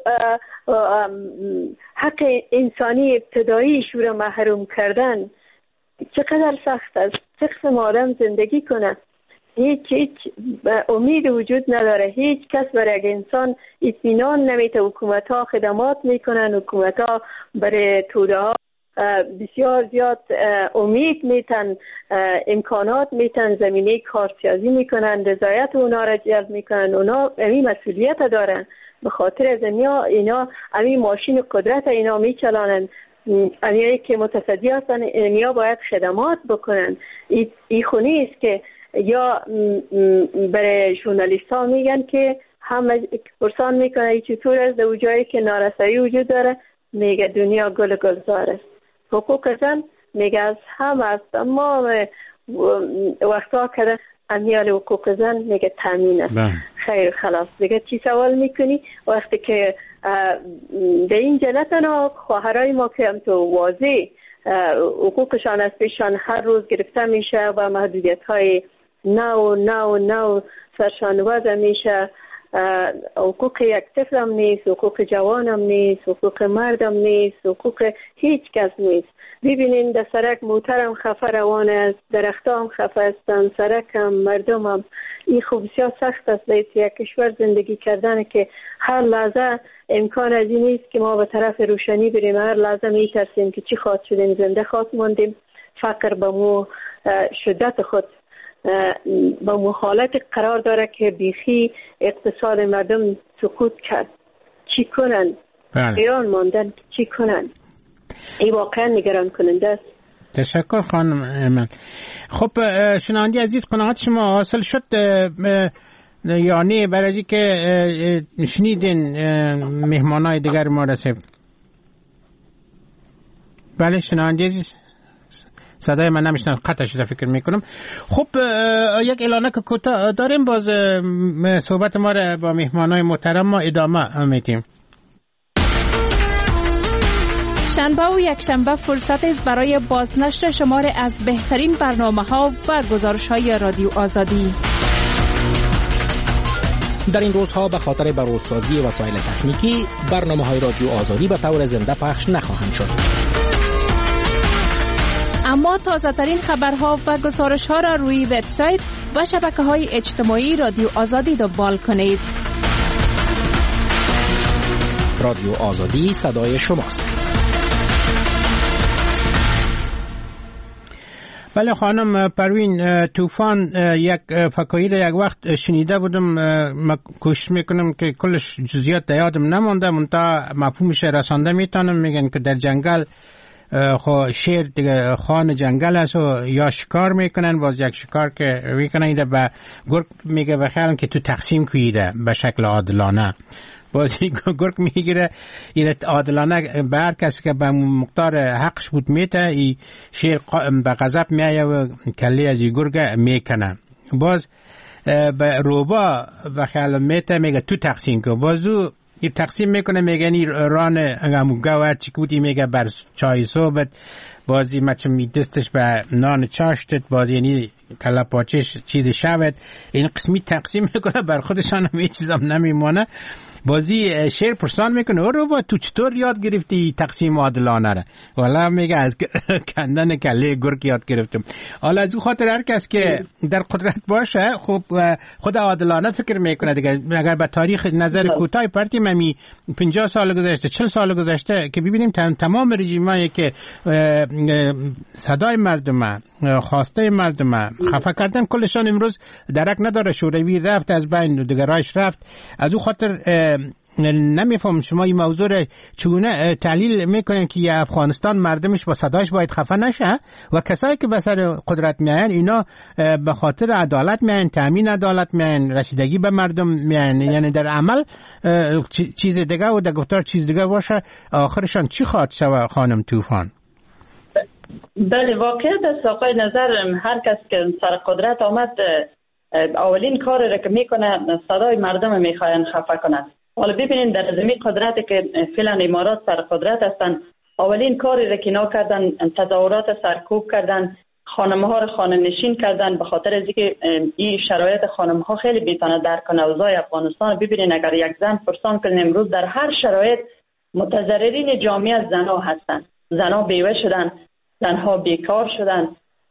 حق انسانی ابتدایی شور محروم کردن چقدر سخت است. چه قسم آدم زندگی کنه؟ هیچ امید وجود نداره. هیچ کس برای یک انسان اطمینان نمیده. حکومت ها خدمات میکنن، حکومت ها برای توده ها بسیار زیاد امید میتن، امکانات میتن، زمینه کارسازی میکنن، رضایت اونا را جلب میکنن. اونا این مسئولیت دارن، به خاطر از اینا همین ماشین قدرت اینا میچلانن. اینایی که متصدی هستن اینا باید خدمات بکنن. این خونی است که یا برای ژورنالیست ها میگن که همه پرسان میکنه چطور است در جایی که نارسایی وجود داره، میگه دنیا گل گلزار است. حقوق زن میگه از همه است، اما وقتا که امیال حقوق زن میگه تامین است. خیر خلاص دیگه چی سوال میکنی؟ وقتی که در این جلتنا خواهرای ما که هم تو واضح حقوقشان از پیشان هر روز گرفته میشه و محدودیت های نو سرشان وضع میشه. حقوق یک طفل هم نیست، حقوق جوان هم نیست، حقوق مرد هم نیست، حقوق هیچ کس نیست. ببینین در سرک موتر هم خفه روان است، درخت هم خفه هستن، سرک هم، مردم هم. این خوب بسیار سخت است در یک کشور زندگی کردن که هر لحظه امکان از این نیست که ما به طرف روشنی بریم. هر لحظه میترسیم که چی خواهد شدیم، زنده خواهد ماندیم. فقر به مو شدت خود به حالت قرار داره که بیخی اقتصاد مردم سقوط کرد. چی کنن؟ ایران ماندن چی کنن؟ این واقعا نگران کننده است. تشکر خانم ایمن. خب شنوندی عزیز، قناعت شما حاصل شد؟ یعنی برای که شنیدین مهمانای دیگر ما رسید. بله شنوندی عزیز، صدای من نمیشنم، قطع شده فکر میکنم. خب یک اعلانه که کوتاه داریم، باز صحبت ما را با مهمانای محترم ما ادامه میدیم. شنبه و یک شنبه فرصت است برای بازنشر شمار از بهترین برنامه‌ها و گزارش‌های رادیو آزادی. در این روزها به خاطر بروزسازی وسایل تکنیکی برنامه‌های رادیو آزادی به طور زنده پخش نخواهند شد. اما تازه‌ترین خبرها و گزارش‌ها را روی وبسایت و شبکه‌های اجتماعی رادیو آزادی دنبال کنید. رادیو آزادی صدای شماست. بله خانم پروین، طوفان یک فکایی را یک وقت شنیده بودم، من کوشش میکنم که کلش جزئیات یادم نمانده، منتها مفهومش رسانده میتونم. میگن که در جنگل شیر دیگه خان جنگل است و یا شکار میکنن، باز یک شکار که میکنن ایده به گرگ میگه بخیرن که تو تقسیم کیده به شکل عادلانه. بازی گرگ میگیره این عادلانه به هر کسی که به مقدار حقش بود میته، این شیر به غضب میایه و کلی از این گرگ میکنه. باز به روبا به خیال میته میگه تو تقسیم که، بازو این تقسیم میکنه میگه این ران هموگه چی کودی میگه بر چای صحبت، بازی مچه میدستش به نان چاشتت، بازی یعنی کلا پاچش چیز شود. این قسمی تقسیم میکنه بر خودشان هم هیچ چیزم نمیمانه. بازی شیر پرسان میکنه او رو با تو چطور یاد گرفتی تقسیم عادلانه را؟ والا میگه از کندن کله گرگ یاد گرفتم. حالا از او خاطر هر کس که در قدرت باشه خب خود عادلانه فکر میکنه دیگه. اگر به تاریخ نظر کوتاه پرتی ممی 50 سال گذشته 40 سال گذشته که ببینیم تمام رژیمایی که صدای مردم خواسته مردم خفه کردن کلشان امروز درک نداره. شوروی رفت از بین، دیگرایش رفت. از او خاطر نمیفهم شما این موضوع رو چگونه تحلیل میکنن که افغانستان مردمش با صدایش باید خفه نشه و کسایی که به سر قدرت میاین اینا به خاطر عدالت میاین، تامین عدالت میاین، رسیدگی به مردم میاین، یعنی در عمل چیز دیگه و در گفتار چیز دیگه باشه. آخرشان چی خواهد شود خانم طوفان؟ بله واقعیت است آقای نظر، هر کس که سر قدرت آمد اولین کاری را که میکنه صدای مردم میخواین خفه کنه. حالا ببینید در زمین قدرتی که فعلا امارات سر قدرت هستن، اولین کاری را که اینا کردن تظاهرات سرکوب کردن، خانم‌ها را خانه نشین کردن، به خاطر از اینکه این شرایط خانم‌ها خیلی میتونه درک کنه اوضاع افغانستان. ببینید اگر یک زن پرسان کنه امروز در هر شرایط متضررین جامعه زنها هستن. زنها بیوه شدن، زنها بیکار شدن،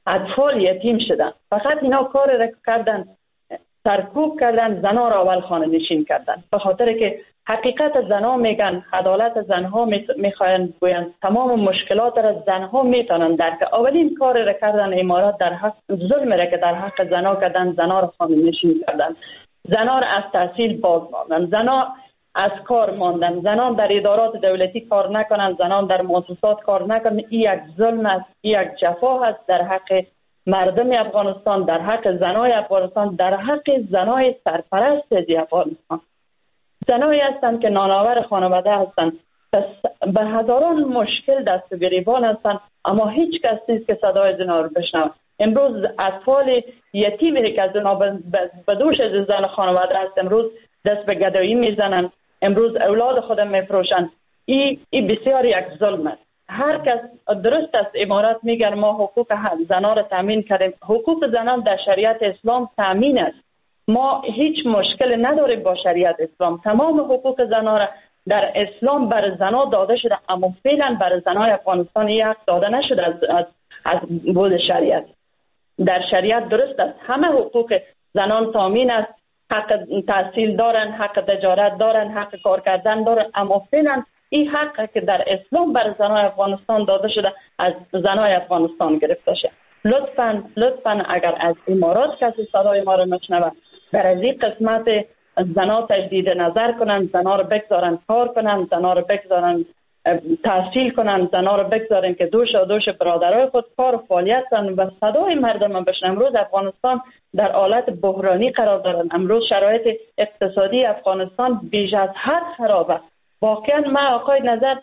اطفال یتیم شدن. فقط اینا کار را کردن، سرکوب کردن، زنا را اول خانه نشین کردن، به خاطر که حقیقت زنها میگن، عدالت زنها میخواین گوین، تمام مشکلات را زنها میتونن درک. اولین کار را کردن امارات در حق ظلم را که در حق زنها کردن، زنها را خانه نشین کردن، زنها را از تحصیل باز ماندن، زنها از کار ماندن، زنان در ادارات دولتی کار نکنن، زنان در مؤسسات کار نکنن. این یک ظلم است، این یک جفا است در حق مردم افغانستان، در حق زنای افغانستان، در حق زنای سرپرست از افغانستان. زنایی هستند که نانآور خانواده هستند، به هزاران مشکل دست گریبان هستند، اما هیچ کس نیست که صدای زنا رو بشنوه. امروز اطفال یتیمی که از زنا به دوش از زن خانواده است، امروز دست به گدایی میزنند، امروز اولاد خودم میفروشند. این بسیار یک ظلم است. هر کس درست است، امارات میگن ما حقوق زنان را تامین کردیم. حقوق زنان در شریعت اسلام تامین است. ما هیچ مشکل نداریم با شریعت اسلام. تمام حقوق زنان را در اسلام بر زنان داده شده، اما فعلا بر زنای افغانستان این حق داده نشده از بود شریعت. در شریعت درست است، همه حقوق زنان تامین است. حق تحصیل دارن، حق تجارت دارن، حق کار کردن دارن، اما فعلا این حق که در اسلام بر زنای افغانستان داده شده از زنای افغانستان گرفته شده. لطفاً اگر از امارات کسی صدای ما رو میشنوه، در از این قسمت زنا تجدید نظر کنن، زنا رو بگذارن کار کنن، زنا رو بگذارن تحصیل کنن، زنا رو بگذارن که دوش برادرای خود کار و فعالیت کنن و صدای مردم بشنن. امروز افغانستان در حالت بحرانی قرار دارن. امروز شرایط اقتصادی افغانستان بیش از حد خرابه. واقعا ما آقای نظر،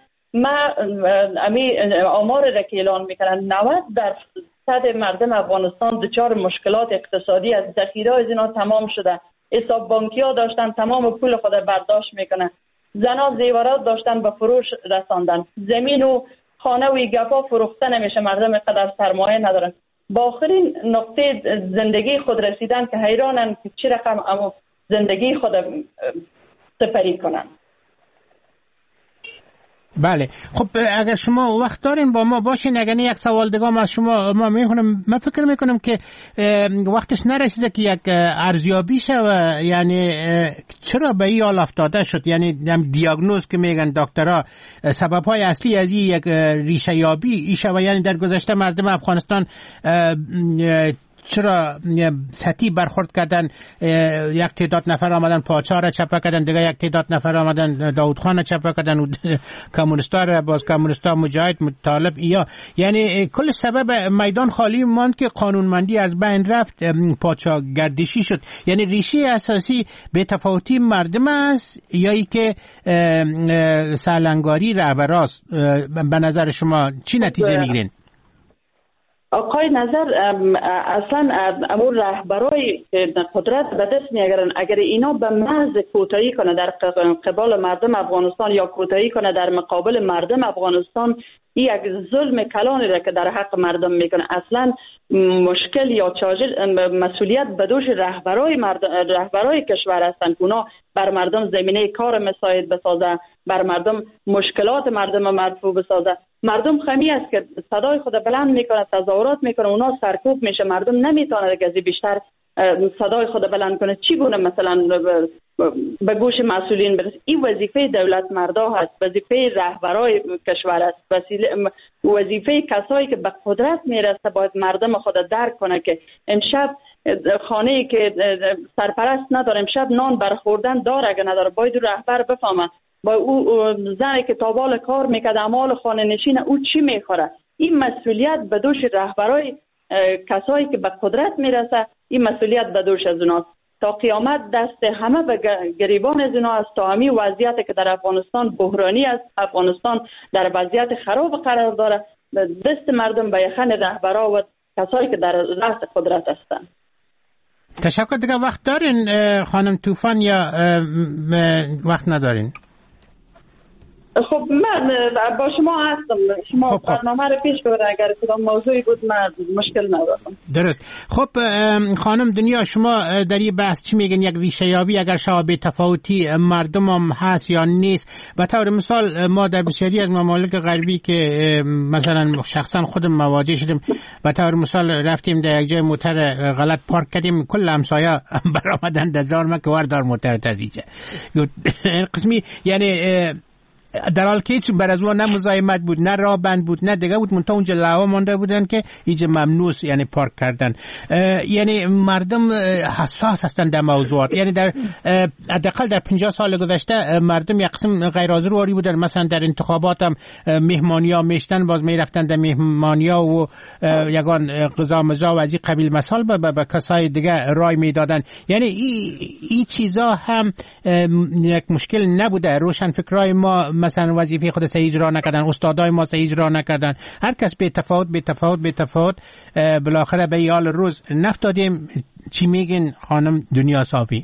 آمار را که اعلان میکنن 90% مردم افغانستان دچار مشکلات اقتصادی از ذخیره از اینا تمام شده. حساب بانکی ها داشتن، تمام پول خود برداشت میکنن. زنا زیورات داشتن، به فروش رساندن. زمین و خانه و گپا فروخته نمیشه، مردم قدر سرمایه ندارن. با آخرین نقطه زندگی خود رسیدن که حیرانن که چی رقم اما زندگی خود سپری کنن. بله، خب اگر شما وقت دارین با ما باشین، اگر یک سوال دیگه از شما ما میخونم. من فکر میکنم که وقتش نرسیده که یک ارزیابی شود، یعنی چرا به این حال افتاده شد، یعنی دیاگنوز که میگن دکترها، سبب‌های اصلی از این یک ریشه یابی این شود. یعنی در گذشته مردم افغانستان چرا سطحی برخورد کردن، یک تعداد نفر آمدن پاچا را چپه کردن، دیگه یک تعداد نفر آمدن داود خان را چپه کردن و کمونیستا را باز کمونیستا مجاهد طالب یعنی کل سبب میدان خالی ماند که قانونمندی از بین رفت، پاچا گردشی شد. یعنی ریشه اساسی به تفاوتی مردم است یا ای که سالنگاری رهبراست؟ به نظر شما چی نتیجه میگیرین؟ آقای نظر، اصلا امور رهبرای قدرت به دست میگیرن. اگر اینا به محض کوتاهی کنه در قبال مردم افغانستان یا کوتاهی کنه در مقابل مردم افغانستان، این یک ظلم کلانی را که در حق مردم میکنه. اصلا مشکل یا مسئولیت به دوش رهبرای کشور هستند. اونا بر مردم زمینه کار مساعد بسازه، بر مردم مشکلات مردم مرفوع بسازه. مردم خمی است که صدای خود بلند میکنه، تظاهرات میکنه، اونا سرکوب میشه. مردم نمیتونه که از بیشتر صدای خود بلند کنه. چی گونه مثلا به گوش مسئولین برسه؟ این وظیفه دولت مردا هست، وظیفه رهبرای کشور است، وظیفه کسایی که به قدرت میرسه باید مردم خود درک کنه که امشب خانه‌ای که سرپرست نداره، امشب نان برخوردن داره، اگه نداره باید رهبر بفهمه. با او زنی که تابال کار میکرد اموال خانه نشین او چی میخوره؟ این مسئولیت به دوش رهبرای کسایی که به قدرت میرسه، این مسئولیت به دوش از اوناست. تا قیامت دست همه به گریبان از اونها است. تا همین وضعیت که در افغانستان بحرانی است، افغانستان در وضعیت خراب قرار داره، دست مردم به یخن رهبرا و کسایی که در رأس قدرت هستند. تشکر. دیگه وقت دارین خانم طوفان یا وقت ندارین؟ خب من با شما هستم. شما برنامه رو پیش ببرید. اگر کدام موضوعی بود من مشکل ندارم. درست. خب خانم دنیا، شما در این بحث چی میگن؟ یک ریشه یابی اگر شبیه تفاوتی مردم هم هست یا نیست؟ به طور مثال ما در بسیاری از ممالک غربی که مثلا شخصا خودم مواجه شدم، به طور مثال رفتیم در یک جای موتر غلط پارک کردیم، کل همسایه برآمدن دزار ما که وردار موتر تزیجه قسمی، یعنی در حال که هیچ بر از اون نه مزاحمت بود، نه راه بند بود، نه دیگه بود، منتها اونجا لوا مانده بودن که اینجا ممنوع یعنی پارک کردن. یعنی مردم حساس هستن در موضوعات. یعنی در حداقل در 50 سال گذشته مردم یک قسم غیر حاضر بودن. مثلا در انتخابات هم مهمانی‌ها میشتن، باز میرفتن در مهمانی‌ها و یگان قضا مزا و از این قبیل مسائل به کسای دیگه رای میدادن. یعنی این چیزا هم یک مشکل نبوده. روشن فکرای ما مثلا وظیفه خود صحیح اجرا نکردن، استادای ما صحیح اجرا نکردن، هر کس به تفاوت بالاخره به یال روز نفتادیم. چی میگین خانم دنیا صافی؟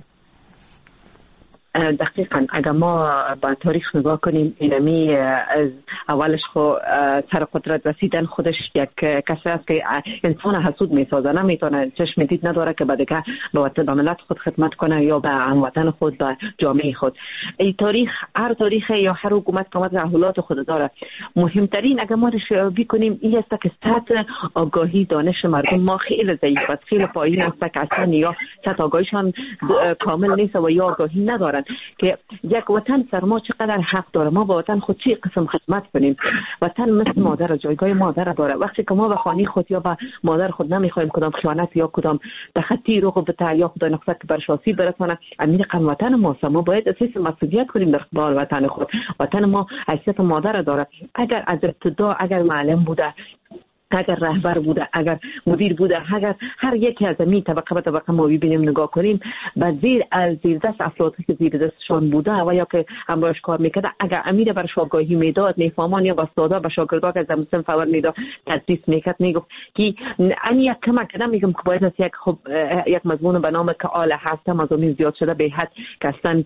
دقیقاً اگر ما با تاریخ نگاه کنیم، اینمی از اولش خو سر قدرت رسیدن خودش یک کسی است که انسان حسود میسازه، نمیتونه چشم دید نداره که بعد به ملت خود خدمت کنه یا به هموطن خود، به جامعه خود. این تاریخ، هر تاریخ یا هر حکومت که تحولات خود داره. مهمترین اگر ما رشیابی کنیم این است که سطح آگاهی دانش مردم ما خیلی ضعیف است، خیلی پایین است که اصلا یا سطح آگاهیشان کامل نیست و یا آگاهی ندارن که یک وطن سر ما چقدر حق داره، ما با وطن خود چی قسم خدمت کنیم. وطن مثل مادر، جایگاه مادر داره. وقتی که ما به خانه خود یا به مادر خود نمیخوایم کدام خیانت یا کدام تخطی رو بده یا خدا نقصت که برشاسی برسانه، امیر وطن ماست. ما باید اساس مسئولیت کنیم در قبال وطن خود. وطن ما حیثیت مادر داره. اگر از ابتدا اگر معلم بوده، اگر رهبر بوده، اگر مدیر بوده، اگر هر یکی از این طبقه به طبقه ما ببینیم نگاه کنیم، بعد زیر دست افرادی که زیر دستشان بوده و یا که همراهش کار میکرده، اگر امیر برش آگاهی میداد، میفهمان یا استادا به شاگردا که از مسلم فور میداد تدریس میکرد، میگفت که این یک کمک نمیگم که باید یک مضمون به نام که آله هست مضامین زیاد شده به حد که اصلا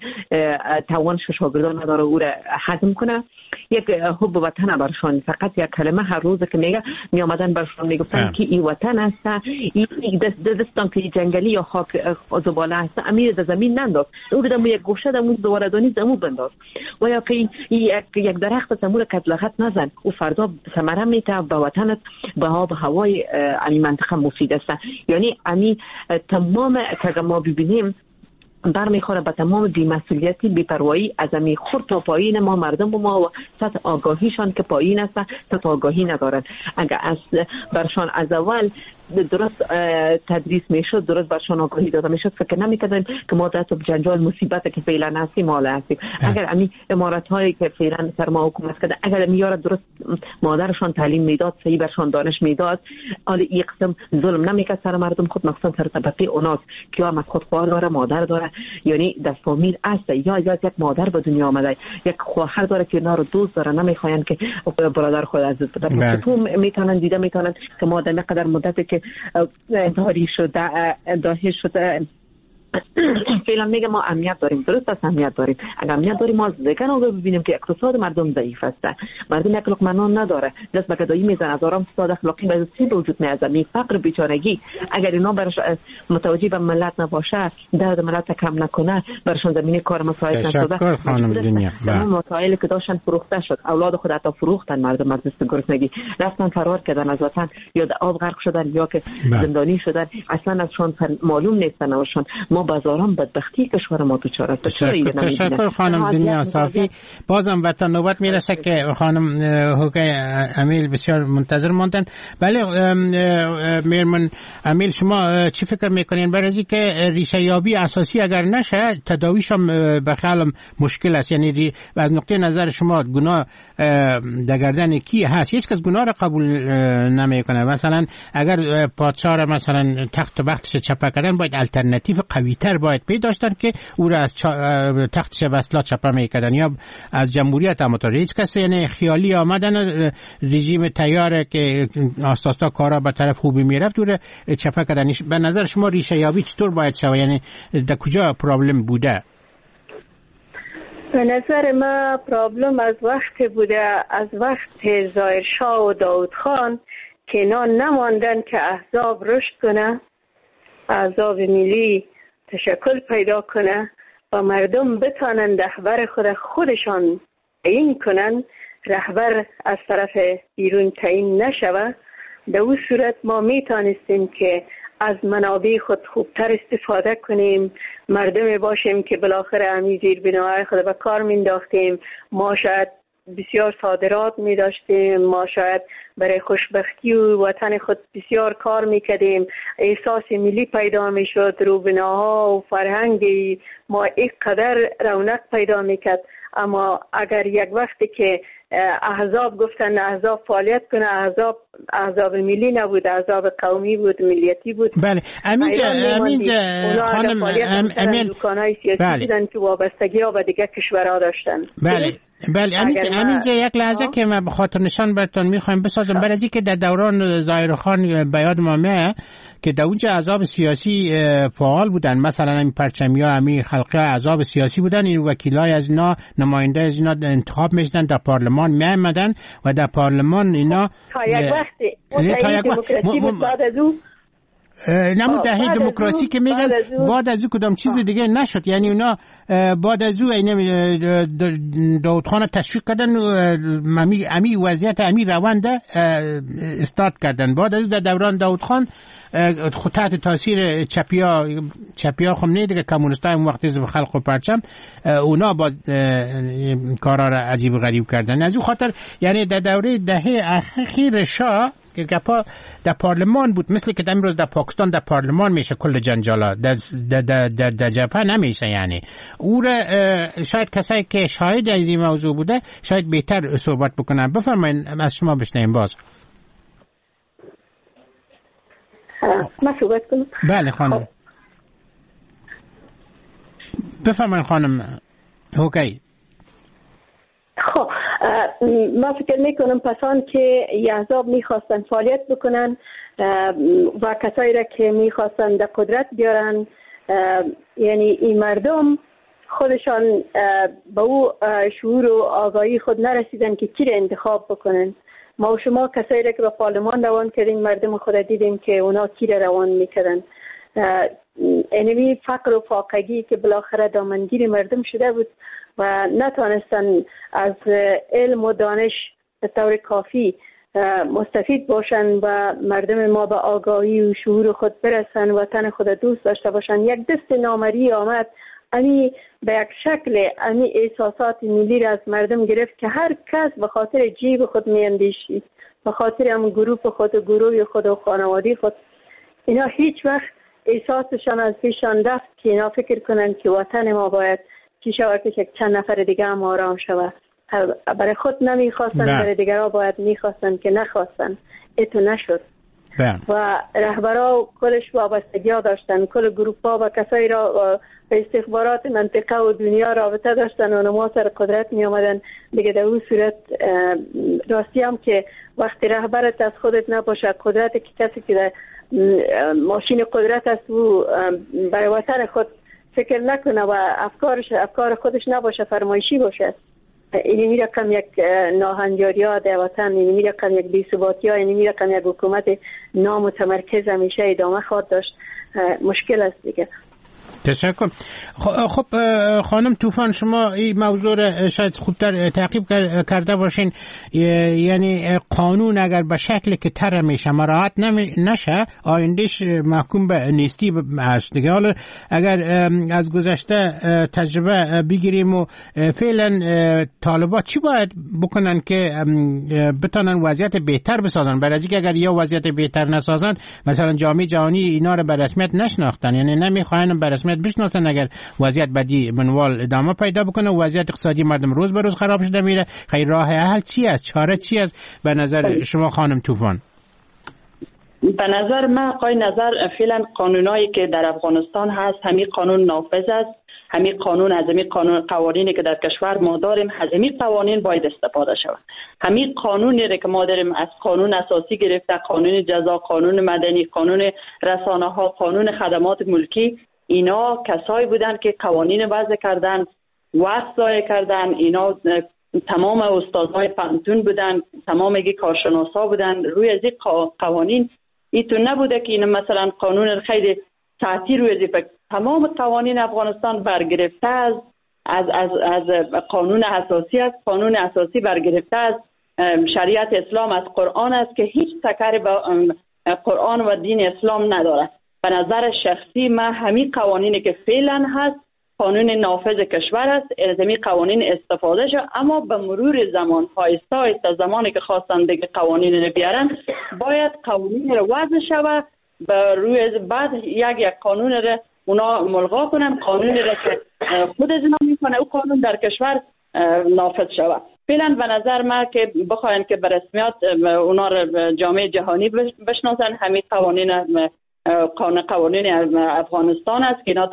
توانش شاگردان نداره او را هضم کنه. یک حب وطن برشان فقط یک کلمه هر روز که میگه میامدن برشان میگفتن که این وطن است، این دستان که جنگلی یا خاک زباله است، امیر در زمین ننداز، او دم یک گوشه دمون دوردانی دمو بنداز و یا که یک درخت زمور کدلغت نزن، او فردا ثمره میته به وطنت به آب هوای این منطقه مفید است. یعنی امی تمام که ما ببینیم برمیخوره به تمام بی‌مسئولیتی، بی‌پروایی از امی خرد تا پایین ما مردم ما و سطح آگاهیشان که پایین است، سطح آگاهی ندارن. اگر از برشان از اول درست تدریس میشد، درست برشان آگاهی داده میشد، فکر نمیکردن که ما در جنجال مصیبت که فعلا هستیم مال هستیم. اگر امی امارات هایی که فعلا سر ما حکومت کرده، اگر میاره درست مادرشان تعلیم میداد، صحیح برشان دانش میداد، حالا این قسم ظلم نمیکرد سر مردم خود، مخصوصا سر طبقه اوناس که هم از خود خوار داره، مادر داره، یعنی در فامیل است یا یک مادر به دنیا آمده، یک خواهر داره که اینا رو دوست داره، نمیخواین که برادر خود عزیز بده. تو میتونن دیده میتونن که ما در قدر مدتی که داری شده داهی شده فعلا میگه ما امنیت داریم، درست است امنیت داریم. اگر امنیت داریم ما دیگه رو ببینیم که اقتصاد مردم ضعیف است، مردم یک لقمه نان نداره، دست به گدایی میزنه، از آرام اقتصاد اخلاقی به چی وجود میاد، می فقر بیچارگی. اگر اینا برش متوجه به ملت نباشه، درد ملت کم نکنه، برشون زمینه کار مساعد نشده، خانم دنیا مسائلی که داشتن فروخته شد، اولاد خود حتی فروختن، مردم از دست گرسنگی رفتن فرار کردن از وطن، یا در آب غرق شدن یا که زندانی شدن، اصلا ازشون معلوم نیستن ازشون. بازارم بدبختی کشور ما دوچار است. تشکر خانم دنیا صافی. بازم وقت نوبت میرسه که خانم هوگای امیل بسیار منتظر ماندن. بله میرمن امیل، شما چی فکر میکنین برای اینکه ریشه یابی اساسی اگر نشه تداویش هم به خیالم مشکل است؟ یعنی از نقطه نظر شما گناه در گردن کی هست؟ هیچ کس گناه را قبول نمیکنه. مثلا اگر پادشاه را مثلا تخت بختش چپه کردن، باید الटरनेटिव قوی تر باید پیدا داشتن که او را از تختش وصلات چپه میکردن، یا از جمهوریت هم هیچ کس یعنی خیالی آمدن رژیم تیاره که آستاستا کارا به طرف خوبی میرفت او را چپه کردن. به نظر شما ریشه یابی چطور باید شود؟ یعنی در کجا پرابلم بوده؟ به نظر ما پرابلم از وقت بوده، از وقت ظاهر شاه و داود خان که اینا نماندن که احزاب رشد کنه، احزاب ملی تشکل پیدا کنه و مردم بتانن رهبر خودشان تعیین کنن، رهبر از طرف بیرون تعیین نشوه. در اون صورت ما میتونستیم که از منابع خود خوبتر استفاده کنیم، مردم باشیم که بالاخره همی زیر بنای خود به کار مینداختیم. ما شاید بسیار صادرات می داشتیم، ما شاید برای خوشبختی و وطن خود بسیار کار می کردیم، احساس ملی پیدا می شد، روبناها و فرهنگی ما یک قدر رونق پیدا می کرد. اما اگر یک وقتی که احزاب گفتن احزاب فعالیت کنه، احزاب ملی نبود، احزاب قومی بود، ملیتی بود. بله امینجا خانم امین دکانهای سیاسی بودن که وابستگی ها به دیگه کشورها داشتن. بله امینجا یک لحظه که من به خاطر نشان براتون میخوایم بسازم. برای اینکه که در دوران ظاهر خان به یاد ما میاد که در اونجا احزاب سیاسی فعال بودن، مثلا این پرچمیا همی خلقه احزاب سیاسی بودن، این وکیلای از اینا نماینده از اینا انتخاب میشدن، در پارلمان میامدن و در پارلمان اینا تا یک وقتی دموکراسی بود. بعد از اون نمود دهه دموکراسی که میگن بعد از او کدام چیز دیگه نشد. یعنی اونا بعد از او داود خان تشویق کردن و امی وضعیت امی روند استارت کردن. بعد از او در دوران داود خان تحت تاثیر چپیا خمینی دیگه کمونیستای اون وقتی خلق و پرچم اونا با کارا را عجیب و غریب کردن. از اون خاطر یعنی در دوره دهه اخیر شاه که گپا در پارلمان بود، مثل که امروز در پاکستان در پارلمان میشه کل جنجالا، در جبهه نمیشه. یعنی او را شاید کسایی که شاهد از این موضوع بوده شاید بهتر صحبت بکنن. بفرمایید از شما بشنویم باز. ما صحبت کنم؟ بله خانم. بفرمایید خانم. اوکی. خب ما فکر میکنم پسان که احزاب میخواستن فعالیت بکنن و کسایی را که میخواستن در قدرت بیارن، یعنی این مردم خودشان به او شعور و آگاهی خود نرسیدن که کی را انتخاب بکنن. ما و شما کسایی را که به پارلمان روان کردیم، مردم خود دیدیم که اونا کی را روان میکردن. اینمی فقر و فاقگی که بالاخره دامنگیر مردم شده بود و نتانستن از علم و دانش به طور کافی مستفید باشن و مردم ما به آگاهی و شعور خود برسن، وطن خود دوست داشته باشن. یک دست نامری آمد، امی به یک شکل امی احساسات ملی را از مردم گرفت که هر کس به خاطر جیب خود میاندیشید، به خاطر هم گروه خود و گروه خود و خانوادی خود. اینا هیچ وقت احساسشان از پیشان رفت که اینا فکر کنن که وطن ما باید چی شود که چند نفر دیگه هم آرام شود. برای خود نمیخواستن، برای دیگرها باید میخواستن که نخواستن. ایتو نشد. و رهبرها کلش وابستگی ها داشتن، کل گروپ ها و کسایی را به استخبارات منطقه و دنیا رابطه داشتن و نما سر قدرت می آمدن. دیگه در اون صورت راستی هم که وقتی رهبرت از خودت نباشه، قدرت که کسی که در ماشین قدرت است و برای وطن خود فکر نکنه و افکار خودش نباشه، فرمایشی باشه، اینی می رقم یک ناهنجاری ها در وطن، اینی می رقم یک بی‌ثباتی ها، اینی می رقم یک حکومت نامتمرکز همیشه ادامه خواهد داشت. مشکل است دیگه. تشکر. خب خانم طوفان، شما این موضوع را شاید خوبتر تعقیب کرده باشین. یعنی قانون اگر به شکل که تر میشه مراعات نشه، آیندهش محکوم به نیستی است دیگه. حالا اگر از گذشته تجربه بگیریم و فعلا طالبات چی باید بکنن که بتونن وضعیت بهتر بسازن؟ برای اینکه اگر یا وضعیت بهتر نسازن، مثلا جامعه جهانی اینا رو به رسمیت نشناختن، یعنی نمیخواین به رسمیت بشناسن، اگر وضعیت بدی منوال ادامه پیدا بکنه و وضعیت اقتصادی مردم روز به روز خراب شده میره، خیر راه حل چی است؟ چاره چی است به نظر شما خانم طوفان؟ به نظر من آقای نظر فعلا قانونایی که در افغانستان هست همین قانون نافذ است. همین قانون از همین قوانینی که در کشور ما داریم، از همین قوانین باید استفاده شود. همین قانونی که ما داریم از قانون اساسی گرفته، قانون جزا، قانون مدنی، قانون رسانه ها، قانون خدمات ملکی، اینا کسایی بودن که قوانین وضع کردن وقت ضایع کردن. اینا تمام استادهای پانتون بودن، تمام کارشناسا بودن روی از این قوانین. ایتون نبوده که این مثلا قانون خیلی ساعتی روی از تمام قوانین افغانستان برگرفته از قانون اساسی است. قانون اساسی برگرفته از شریعت اسلام، از قرآن است که هیچ تکری با قرآن و دین اسلام نداره. به نظر شخصی من همین قوانینی که فعلا هست قانون نافذ کشور است، از این قوانین استفاده شد، اما به مرور زمان آهسته آهسته زمانی که خواستن دیگه قوانین رو بیارن باید قوانین رو وضع شود، به روی بعد یک قانون رو اونا ملغا کنن، قانون رو که خود از اینا میکنه او قانون در کشور نافذ شود. فعلا به نظر من که بخواین که به رسمیت اونا رو جامعه جهانی بشناسن، همین قوانین افغانستان است که اینا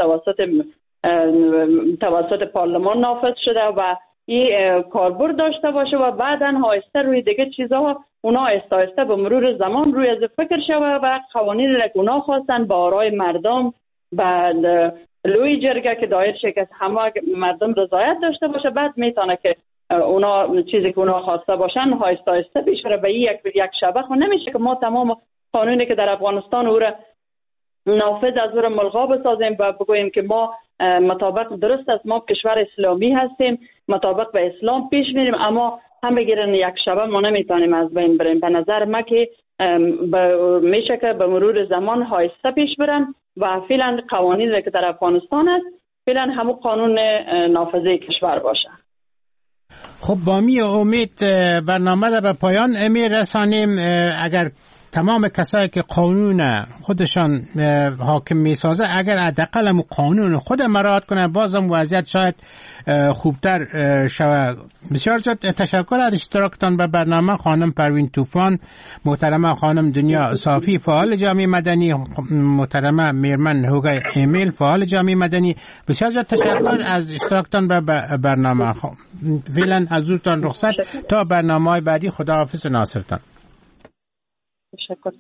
توسط پارلمان نافذ شده و این کاربرد داشته باشه و بعداً آهسته روی دیگه چیزها اونا آهسته به مرور زمان روی از فکر شود و قوانین را که اونا خواستن با آرای مردم بعد لوی جرگه که دایر شه که همه مردم رضایت داشته باشه، بعد میتونه که اونا چیزی که اونا خواسته باشن آهسته پیش بره. به یک شبه خو نمیشه که ما تمام قانونی که در افغانستان او را نافذ از او را ملغا بسازیم و بگوییم که ما مطابق درست است، ما کشور اسلامی هستیم، مطابق به اسلام پیش میریم، اما هم بگیرن یک شبه ما نمیتونیم از بین بریم. به نظر من که میشه که به مرور زمان آهسته پیش برن و فعلا قوانین که در افغانستان است فعلا همون قانون نافذه کشور باشه. خب با می امید برنامه را به پایان میرسانیم. اگر تمام کسایی که قانون خودشان حاکم میسازه اگر حداقل قانون خود مراعات کنه بازم وضعیت شاید خوبتر شود. بسیار زیاد تشکر از اشتراکتان به برنامه خانم پروین طوفان، محترمه خانم دنیا صافی فعال جامعه مدنی، محترمه میرمن هوگای امیل فعال جامعه مدنی. بسیار زیاد تشکر از اشتراکتان به برنامه. فعلا حضورتان رخصت تا برنامه‌های بعدی. خداحافظ ناصرتان. تشکر.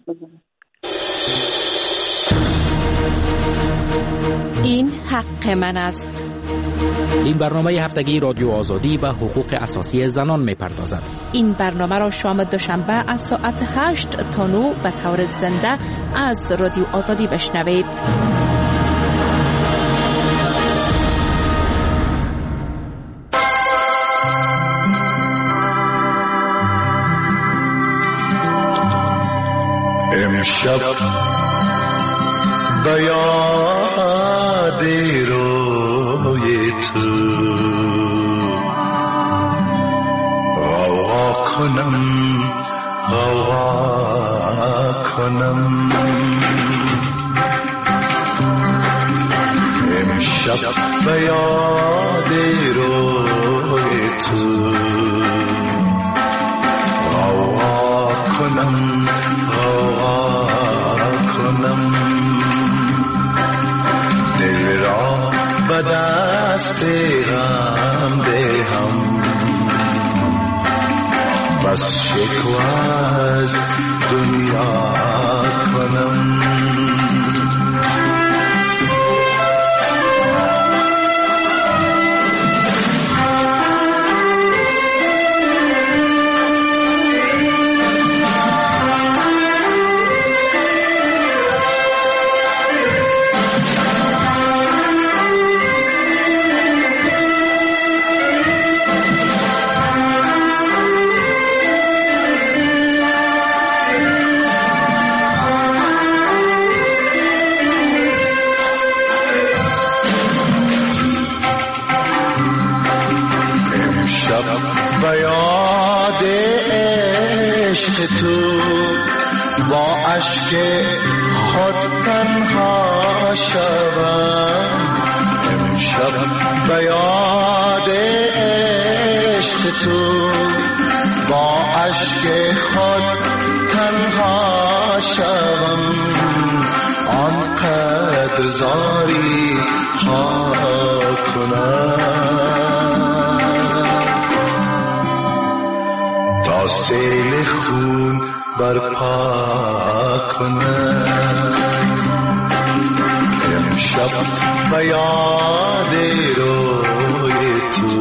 این حق من است. این برنامه هفتگی رادیو آزادی و حقوق اساسی زنان می‌پردازد. این برنامه را شام دوشنبه از ساعت 8 تا 9 به طور زنده از رادیو آزادی بشنوید. امشب به یاد روی تو غوغا کنم امشب به یاد روی تو غوغا کنم دل را به دست غم دهم بس شکوه از دنیا کنم تو با اشک خود تنها شوم امشب به یاد عشق تو با اشک خود تنها شوم آنقدر زاری ها کنم تا سیل خون برپا کنم امشب به یاد روی تو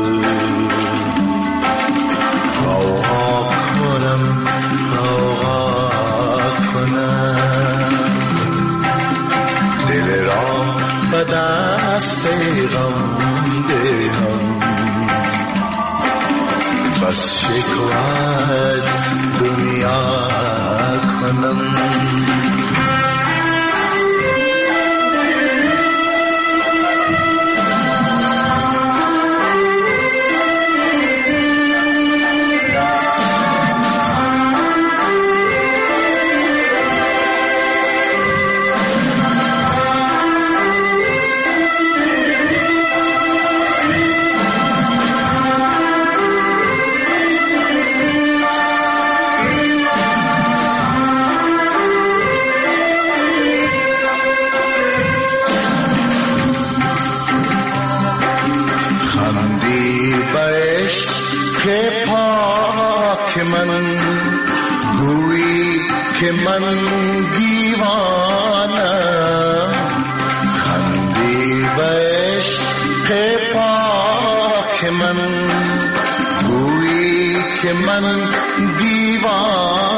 هوا کنم دل را به دست غم دهم بس شکوه از دنیا کنم که من دیوانه خندی به عشق پاک من گویی که من دیوانه